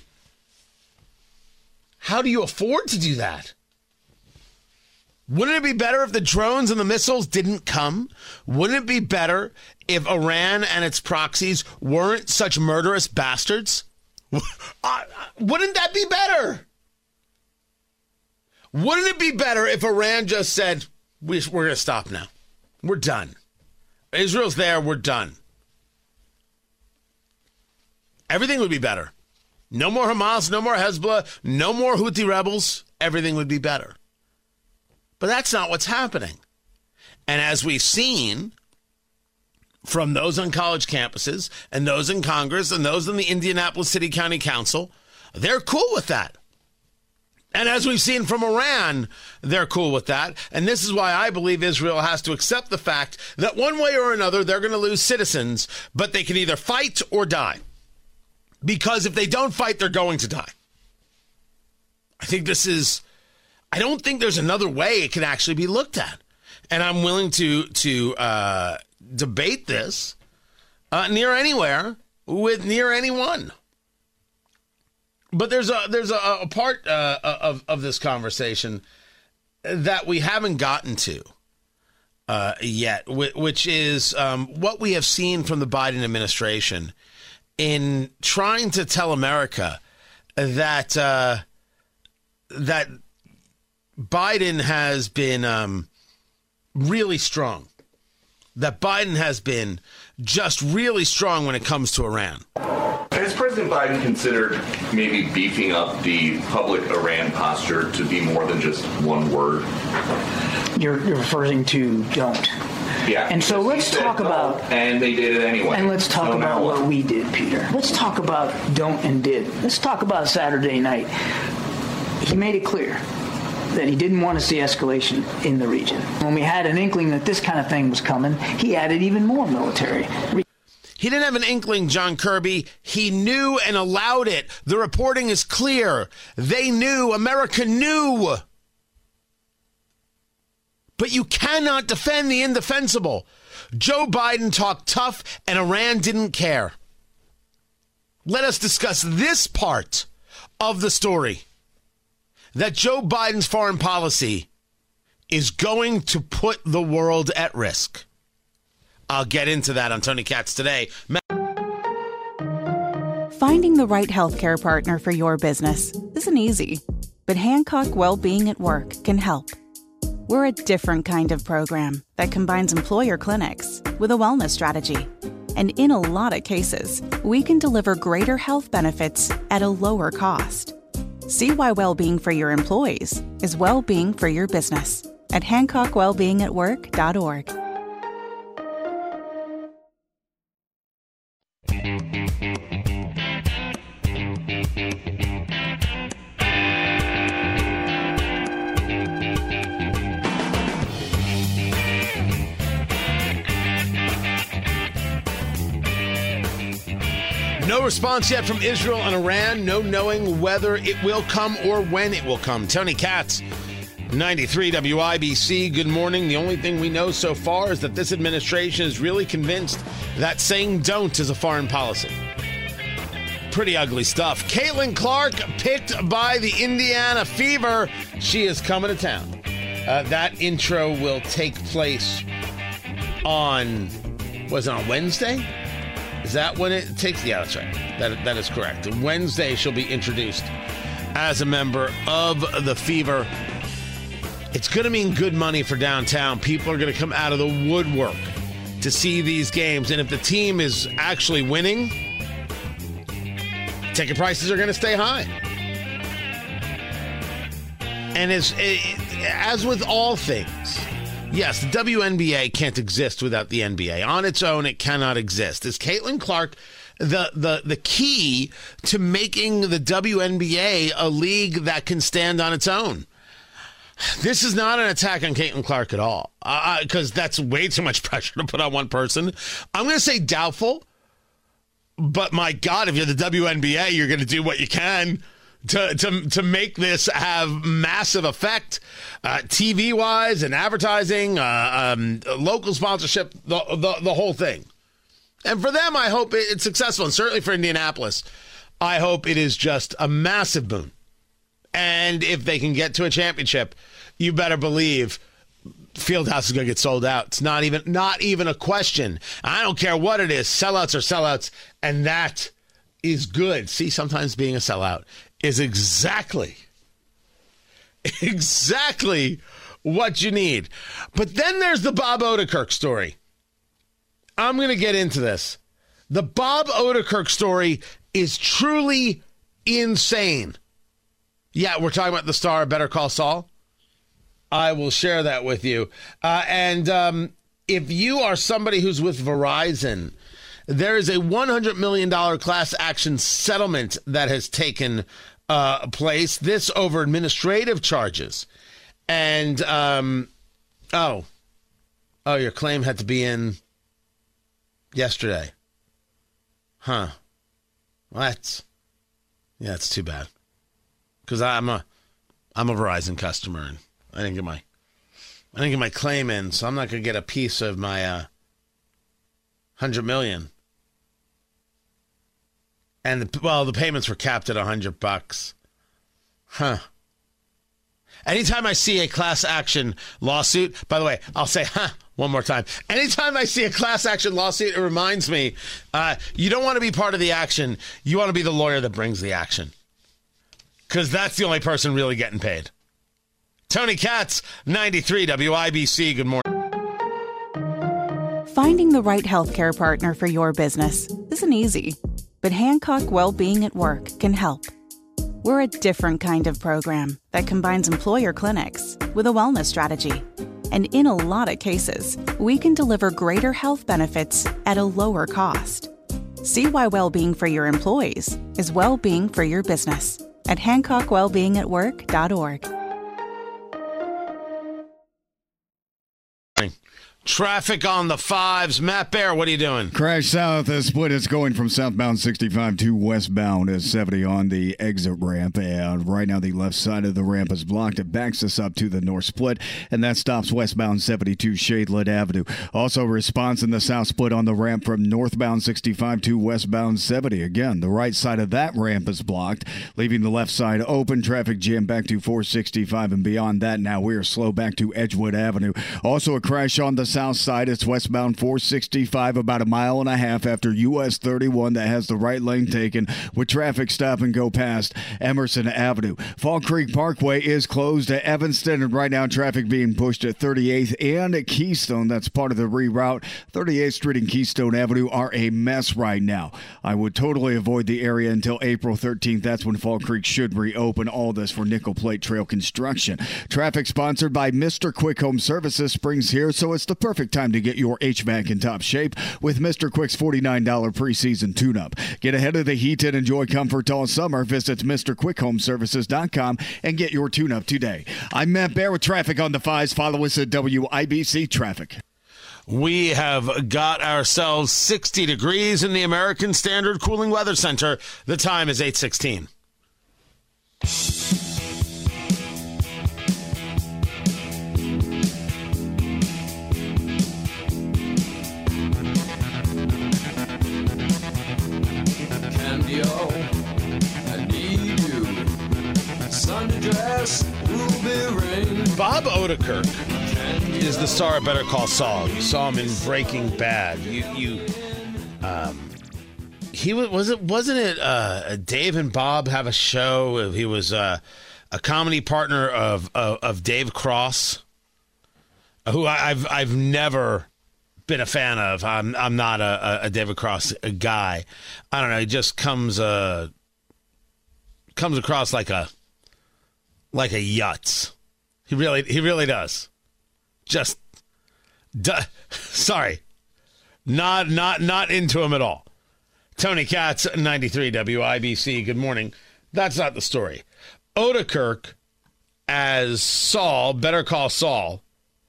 How do you afford to do that? Wouldn't it be better if the drones and the missiles didn't come? Wouldn't it be better if Iran and its proxies weren't such murderous bastards? Wouldn't that be better? Wouldn't it be better if Iran just said, we're going to stop now? We're done. Israel's there. We're done. Everything would be better. No more Hamas, no more Hezbollah, no more Houthi rebels. Everything would be better. But that's not what's happening. And as we've seen from those on college campuses and those in Congress and those in the Indianapolis City County Council, they're cool with that. And as we've seen from Iran, they're cool with that. And this is why I believe Israel has to accept the fact that one way or another, they're going to lose citizens, but they can either fight or die. Because if they don't fight, they're going to die. I don't think there's another way it can actually be looked at. And I'm willing to debate this near anywhere with near anyone. But there's a part of this conversation that we haven't gotten to yet, which is what we have seen from the Biden administration in trying to tell America that that Biden has been really strong. That Biden has been just really strong when it comes to Iran.
Has President Biden considered maybe beefing up the public Iran posture to be more than just one word?
You're referring to don't.
Yeah.
And so let's talk about...
And they did it anyway.
And let's talk about what we did, Peter. Let's talk about don't and did. Let's talk about Saturday night. He made it clear that he didn't want to see escalation in the region. When we had an inkling that this kind of thing was coming, he added even more military.
He didn't have an inkling, John Kirby. He knew and allowed it. The reporting is clear. They knew. America knew. But you cannot defend the indefensible. Joe Biden talked tough and Iran didn't care. Let us discuss this part of the story. That Joe Biden's foreign policy is going to put the world at risk. I'll get into that on Tony Katz Today.
Finding the right healthcare partner for your business isn't easy, but Hancock Well-Being at Work can help. We're a different kind of program that combines employer clinics with a wellness strategy. And in a lot of cases, we can deliver greater health benefits at a lower cost. See why well-being for your employees is well-being for your business at HancockWellBeingAtWork.org.
No response yet from Israel and Iran. No knowing whether it will come or when it will come. Tony Katz, 93 WIBC. Good morning. The only thing we know so far is that this administration is really convinced that saying don't is a foreign policy. Pretty ugly stuff. Caitlin Clark picked by the Indiana Fever. She is coming to town. That intro will take place on, was it on Wednesday? Is that when it takes? Yeah, that's right. That is correct. Wednesday, she'll be introduced as a member of the Fever. It's going to mean good money for downtown. People are going to come out of the woodwork to see these games. And if the team is actually winning, ticket prices are going to stay high. And as with all things, yes, the WNBA can't exist without the NBA. On its own, it cannot exist. Is Caitlin Clark the key to making the WNBA a league that can stand on its own? This is not an attack on Caitlin Clark at all, because that's way too much pressure to put on one person. I'm going to say doubtful, but my God, if you're the WNBA, you're going to do what you can to make this have massive effect, TV-wise and advertising, local sponsorship, the whole thing. And for them, I hope it's successful. And certainly for Indianapolis, I hope it is just a massive boon. And if they can get to a championship, you better believe Fieldhouse is going to get sold out. It's not even a question. I don't care what it is. Sellouts are sellouts. And that is good. See, sometimes being a sellout is exactly exactly what you need. But then there's the Bob Odenkirk story. I'm going to get into this. The Bob Odenkirk story is truly insane. Yeah, we're talking about the star of Better Call Saul. I will share that with you. And if you are somebody who's with Verizon, there is a $100 million class action settlement that has taken place. This over administrative charges. And, your claim had to be in yesterday. Huh. Well, that's too bad. Because I'm a Verizon customer, and I didn't get my claim in, so I'm not going to get a piece of my $100 million. And the payments were capped at $100. Huh. Anytime I see a class action lawsuit, by the way, I'll say, one more time. Anytime I see a class action lawsuit, it reminds me, you don't want to be part of the action. You want to be the lawyer that brings the action. Because that's the only person really getting paid. Tony Katz, 93 WIBC. Good morning.
Finding the right healthcare partner for your business isn't easy, but Hancock Wellbeing at Work can help. We're a different kind of program that combines employer clinics with a wellness strategy. And in a lot of cases, we can deliver greater health benefits at a lower cost. See why well-being for your employees is well-being for your business at HancockWellbeingAtWork.org.
Traffic on the fives. Matt Bear, what are you doing?
Crash south split. It's going from southbound 65 to westbound 70 on the exit ramp. And right now the left side of the ramp is blocked. It backs us up to the north split. And that stops westbound 72 Shadeland Avenue. Also response in the south split on the ramp from northbound 65 to westbound 70. Again, the right side of that ramp is blocked, leaving the left side open. Traffic jam back to 465 and beyond that. Now we are slow back to Edgewood Avenue. Also a crash on the south side. It's westbound 465, about a mile and a half after US 31 that has the right lane taken with traffic stop and go past Emerson Avenue. Fall Creek Parkway is closed to Evanston, and right now traffic being pushed at 38th and at Keystone. That's part of the reroute. 38th Street and Keystone Avenue are a mess right now. I would totally avoid the area until April 13th. That's when Fall Creek should reopen. All this for Nickel Plate Trail construction. Traffic sponsored by Mr. Quick Home Services. Spring's here, so it's the perfect time to get your HVAC in top shape with Mr. Quick's $49 preseason tune-up. Get ahead of the heat and enjoy comfort all summer. Visit MrQuickHomeServices.com and get your tune-up today. I'm Matt Bear with traffic on the fives. Follow us at WIBC Traffic.
We have got ourselves 60 degrees in the American Standard Cooling Weather Center. The time is 8:16. Bob Odenkirk is the star of Better Call Saul. You saw him in Breaking Bad. Wasn't it Dave and Bob have a show? He was a comedy partner of Dave Cross, who I've never been a fan of. I'm not a David Cross guy. I don't know. He just comes across like a yutz. He really does. Sorry. Not into him at all. Tony Katz, 93 WIBC. Good morning. That's not the story. Odenkirk as Saul, Better Call Saul,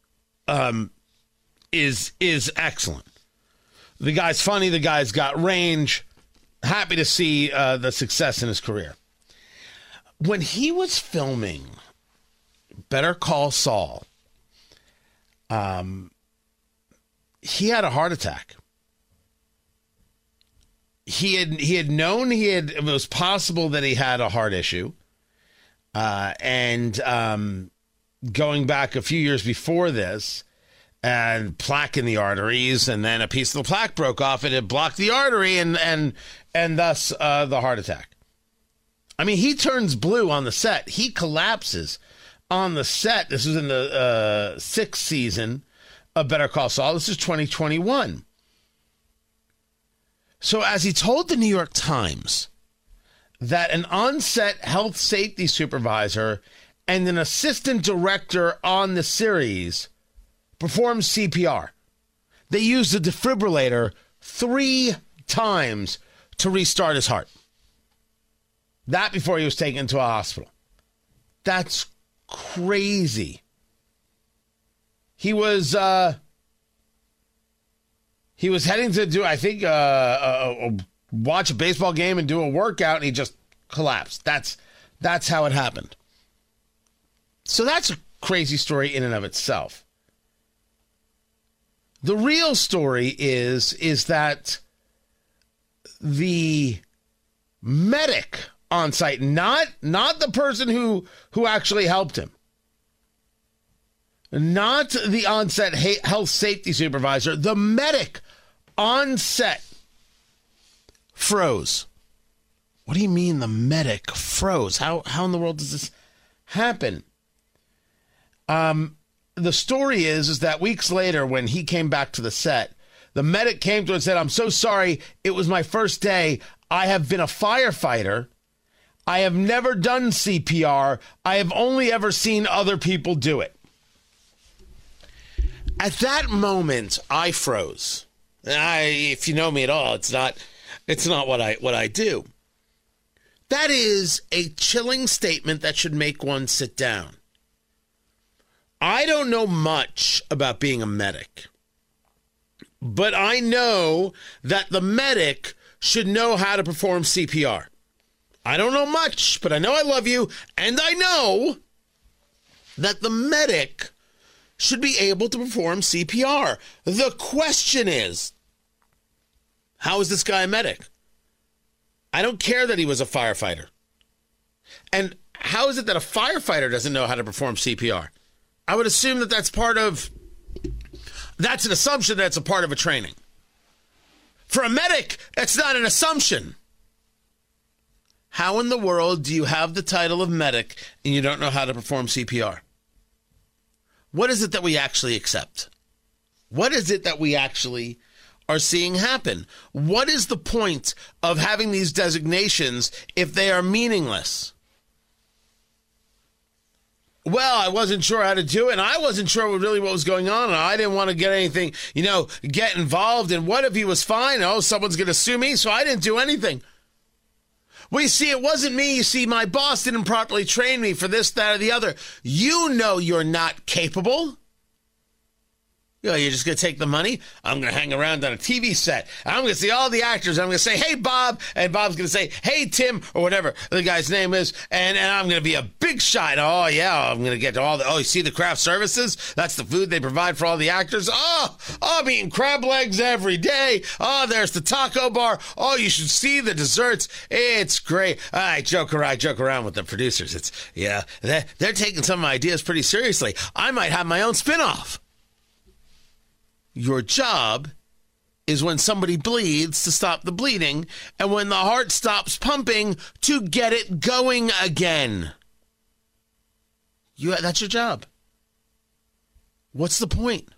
is excellent. The guy's funny. The guy's got range. Happy to see the success in his career. When he was filming Better Call Saul, he had a heart attack. He had known it was possible that he had a heart issue, and going back a few years before this, and plaque in the arteries, and then a piece of the plaque broke off and it blocked the artery, and thus the heart attack. I mean, he turns blue on the set. He collapses on the set. This was in the 6th season of Better Call Saul. This is 2021. So as he told the New York Times that an on-set health safety supervisor and an assistant director on the series performed CPR. They used a defibrillator 3 times to restart his heart. That before he was taken to a hospital. That's crazy. He was heading to do, I think, watch a baseball game and do a workout, and he just collapsed. That's how it happened. So that's a crazy story in and of itself. The real story is that the medic on site, not the person who actually helped him, not the on-set health safety supervisor, the medic on set froze. What do you mean the medic froze? How in the world does this happen? The story is that weeks later, when he came back to the set, the medic came to him and said, "I'm so sorry. It was my first day. I have been a firefighter. I have never done CPR. I have only ever seen other people do it." At that moment, I froze. If you know me at all, it's not what I do. That is a chilling statement that should make one sit down. I don't know much about being a medic, but I know that the medic should know how to perform CPR. I don't know much, but I know I love you, and I know that the medic should be able to perform CPR. The question is, how is this guy a medic? I don't care that he was a firefighter. And how is it that a firefighter doesn't know how to perform CPR? I would assume that that's an assumption that it's a part of a training. For a medic, that's not an assumption. How in the world do you have the title of medic and you don't know how to perform CPR? What is it that we actually accept? What is it that we actually are seeing happen? What is the point of having these designations if they are meaningless? Well, I wasn't sure how to do it, and I wasn't sure really what was going on, and I didn't want to get anything, get involved, and what if he was fine? Oh, someone's going to sue me, so I didn't do anything. Well, you see, it wasn't me. You see, my boss didn't properly train me for this, that, or the other. You know you're not capable. You're just going to take the money. I'm going to hang around on a TV set. I'm going to see all the actors. I'm going to say, "Hey, Bob." And Bob's going to say, "Hey, Tim," or whatever the guy's name is. And I'm going to be a big shot. Oh, yeah. I'm going to get to all you see the craft services? That's the food they provide for all the actors. Oh, I'm eating crab legs every day. Oh, there's the taco bar. Oh, you should see the desserts. It's great. I joke around with the producers. They're taking some of my ideas pretty seriously. I might have my own spinoff. Your job is when somebody bleeds to stop the bleeding, and when the heart stops pumping to get it going again. That's your job. What's the point?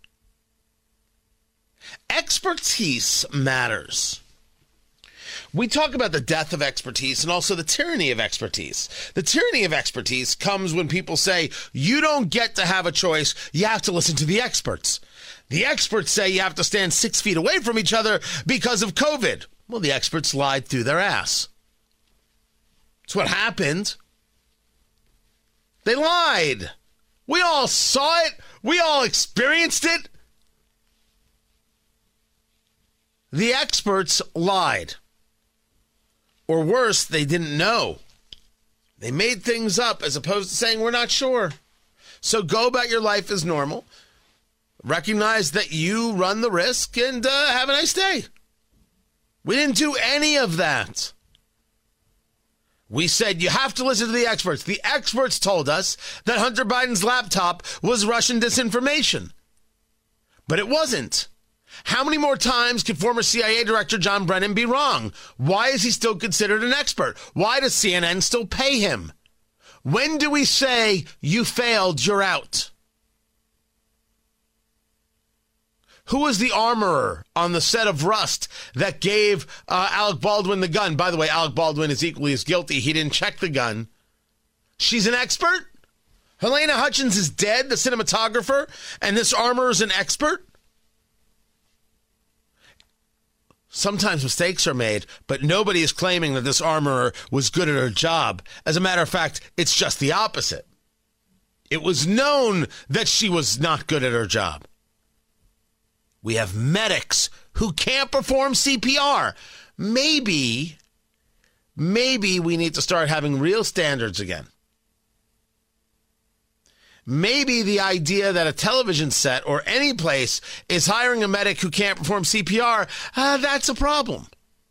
Expertise matters. We talk about the death of expertise and also the tyranny of expertise. The tyranny of expertise comes when people say, you don't get to have a choice, you have to listen to the experts. The experts say you have to stand 6 feet away from each other because of COVID. Well, the experts lied through their ass. That's what happened. They lied. We all saw it. We all experienced it. The experts lied. Or worse, they didn't know. They made things up as opposed to saying, we're not sure. So go about your life as normal. Recognize that you run the risk and have a nice day. We didn't do any of that. We said you have to listen to the experts. The experts told us that Hunter Biden's laptop was Russian disinformation. But it wasn't. How many more times could former CIA Director John Brennan be wrong? Why is he still considered an expert? Why does CNN still pay him? When do we say you failed, you're out? Who was the armorer on the set of Rust that gave Alec Baldwin the gun? By the way, Alec Baldwin is equally as guilty. He didn't check the gun. She's an expert? Helena Hutchins is dead, the cinematographer, and this armorer is an expert? Sometimes mistakes are made, but nobody is claiming that this armorer was good at her job. As a matter of fact, it's just the opposite. It was known that she was not good at her job. We have medics who can't perform CPR. Maybe we need to start having real standards again. Maybe the idea that a television set or any place is hiring a medic who can't perform CPR, that's a problem.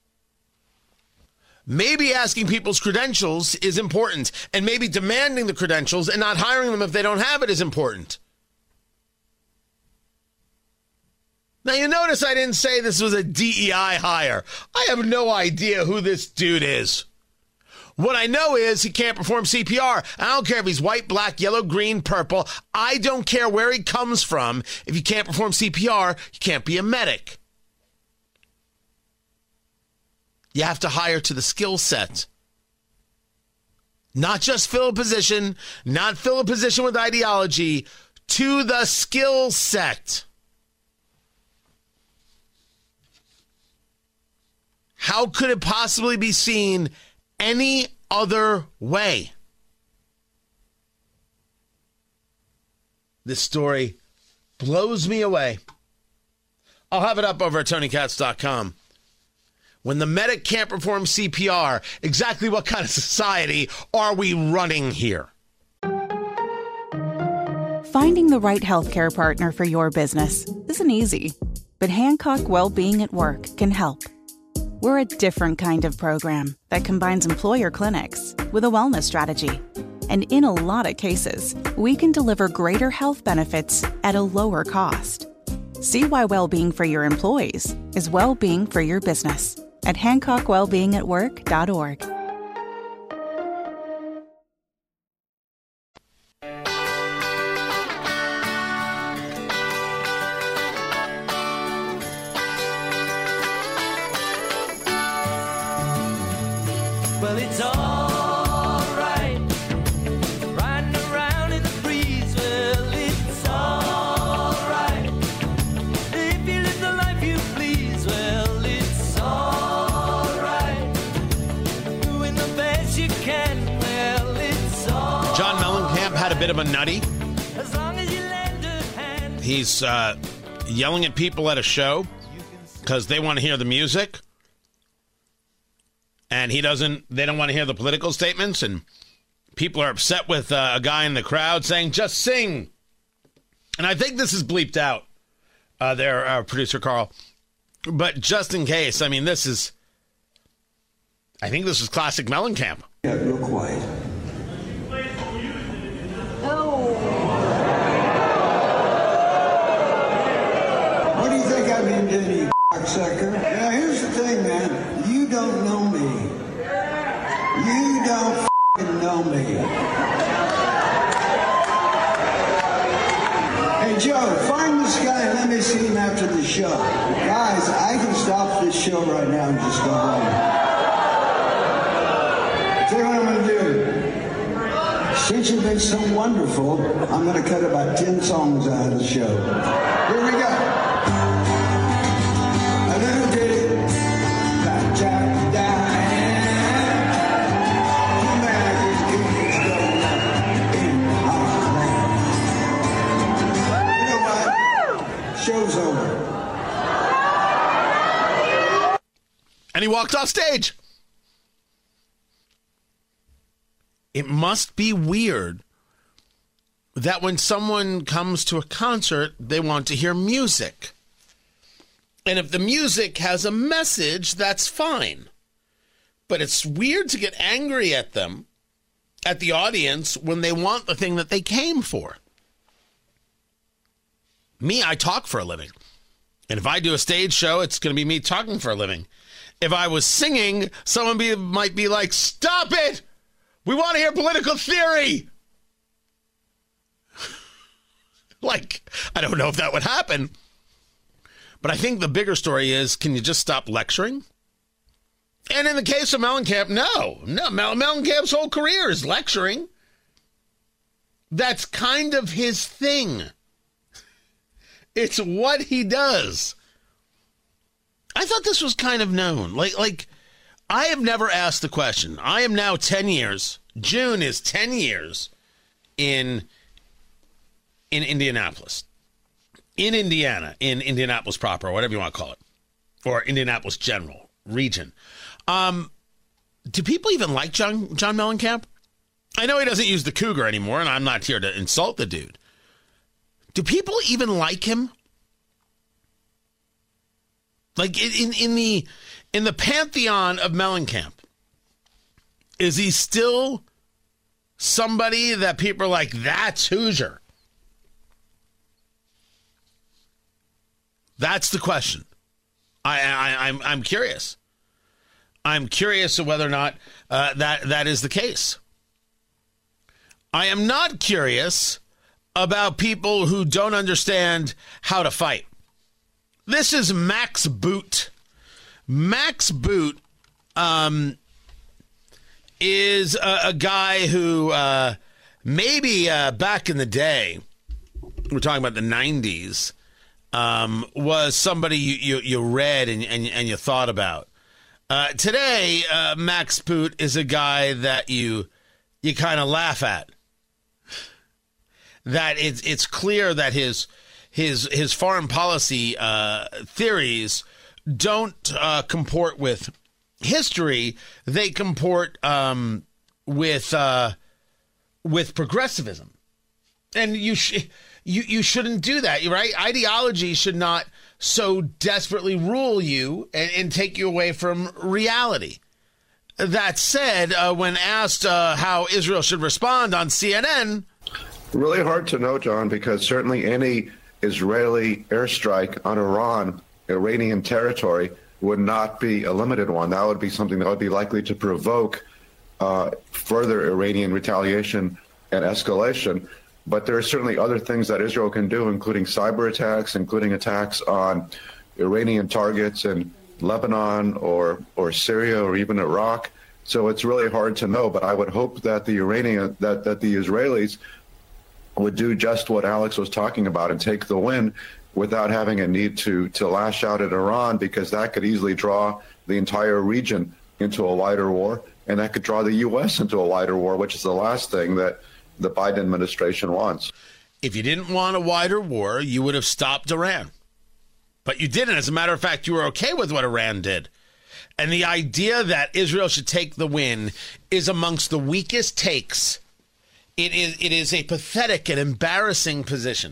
Maybe asking people's credentials is important, and maybe demanding the credentials and not hiring them if they don't have it is important. Now, you notice I didn't say this was a DEI hire. I have no idea who this dude is. What I know is he can't perform CPR. I don't care if he's white, black, yellow, green, purple. I don't care where he comes from. If you can't perform CPR, you can't be a medic. You have to hire to the skill set. Not just fill a position, not fill a position with ideology, to the skill set. How could it possibly be seen any other way? This story blows me away. I'll have it up over at TonyKatz.com. When the medic can't perform CPR, exactly what kind of society are we running here?
Finding the right healthcare partner for your business isn't easy, but Hancock Well-Being at Work can help. We're a different kind of program that combines employer clinics with a wellness strategy. And in a lot of cases, we can deliver greater health benefits at a lower cost. See why well-being for your employees is well-being for your business at HancockWellBeingAtWork.org.
Well, it's all right, riding around in the breeze. Well, it's all right, if you live the life you please. Well, it's all right, doing the best you can. Well, it's all right.
John Mellencamp had a bit of a nutty.
As long as you lend a hand.
He's yelling at people at a show because they want to hear the music. And they don't want to hear the political statements, and people are upset with a guy in the crowd saying, just sing. And I think this is bleeped out, there, producer Carl. But just in case, I think this is classic Mellencamp.
Yeah, real quiet. What do you think I've been doing, you cocksucker? Now, here's the thing, man. You don't know me. You don't f***ing know me. Hey, Joe, find this guy and let me see him after the show. Guys, I can stop this show right now and just go home. Tell you what I'm going to do. Since you've been so wonderful, I'm going to cut about 10 songs out of the show. Here we go. A little ditty. Show's over.
And he walked off stage. It must be weird that when someone comes to a concert, they want to hear music. And if the music has a message, that's fine. But it's weird to get angry at them, at the audience, when they want the thing that they came for. Me, I talk for a living. And if I do a stage show, it's going to be me talking for a living. If I was singing, someone might be like, stop it! We want to hear political theory. Like, I don't know if that would happen. But I think the bigger story is, can you just stop lecturing? And in the case of Mellencamp, no. Mellencamp's whole career is lecturing. That's kind of his thing. It's what he does. I thought this was kind of known. Like I have never asked the question. I am now 10 years. June is 10 years in Indianapolis. In Indiana, in Indianapolis proper, or whatever you want to call it. Or Indianapolis general region. Do people even like John Mellencamp? I know he doesn't use the cougar anymore, and I'm not here to insult the dude. Do people even like him? Like in the pantheon of Mellencamp, is he still somebody that people are like, that's Hoosier? That's the question. I'm curious. I'm curious of whether or not that is the case. I am not curious about people who don't understand how to fight. This is Max Boot. Max Boot is a guy who maybe back in the day, we're talking about the 90s, was somebody you read and you thought about. Today, Max Boot is a guy that you kind of laugh at. That it's clear that his foreign policy theories don't comport with history. They comport with progressivism, and you shouldn't do that, right? Ideology should not so desperately rule you and take you away from reality. That said, when asked how Israel should respond on CNN,
really hard to know, John, because certainly any Israeli airstrike on Iranian territory, would not be a limited one. That would be something that would be likely to provoke further Iranian retaliation and escalation. But there are certainly other things that Israel can do, including cyber attacks, including attacks on Iranian targets in Lebanon or Syria or even Iraq. So it's really hard to know. But I would hope that the Israelis would do just what Alex was talking about and take the win without having a need to lash out at Iran, because that could easily draw the entire region into a wider war, and that could draw the U.S. into a wider war, which is the last thing that the Biden administration wants.
If you didn't want a wider war, you would have stopped Iran. But you didn't. As a matter of fact, you were okay with what Iran did. And the idea that Israel should take the win is amongst the weakest takes. It is a pathetic and embarrassing position.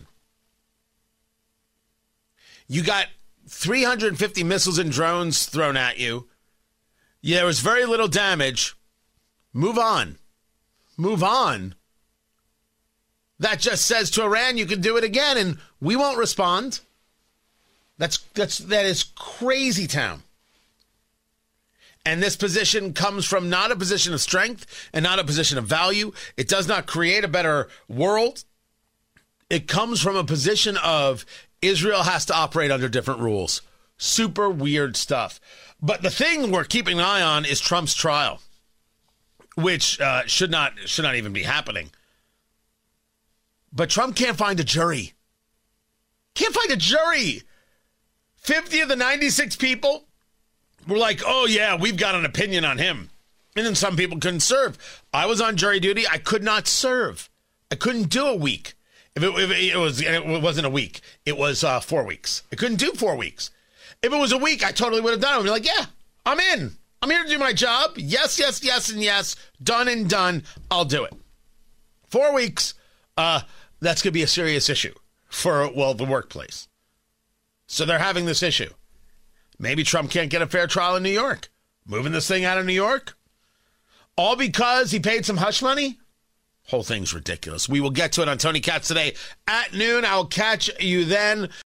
You got 350 missiles and drones thrown at you. Yeah, there was very little damage. Move on. Move on. That just says to Iran, you can do it again, and we won't respond. That is crazy town. And this position comes from not a position of strength and not a position of value. It does not create a better world. It comes from a position of Israel has to operate under different rules. Super weird stuff. But the thing we're keeping an eye on is Trump's trial, which should not even be happening. But Trump can't find a jury. Can't find a jury. 50 of the 96 people were like, oh, yeah, we've got an opinion on him. And then some people couldn't serve. I was on jury duty. I could not serve. I couldn't do a week. If it wasn't a week, it was 4 weeks. I couldn't do 4 weeks. If it was a week, I totally would have done it. I'd be like, yeah, I'm in. I'm here to do my job. Yes, yes, yes, and yes. Done and done. I'll do it. 4 weeks, that's going to be a serious issue for, the workplace. So they're having this issue. Maybe Trump can't get a fair trial in New York. Moving this thing out of New York? All because he paid some hush money? Whole thing's ridiculous. We will get to it on Tony Katz today at noon. I'll catch you then.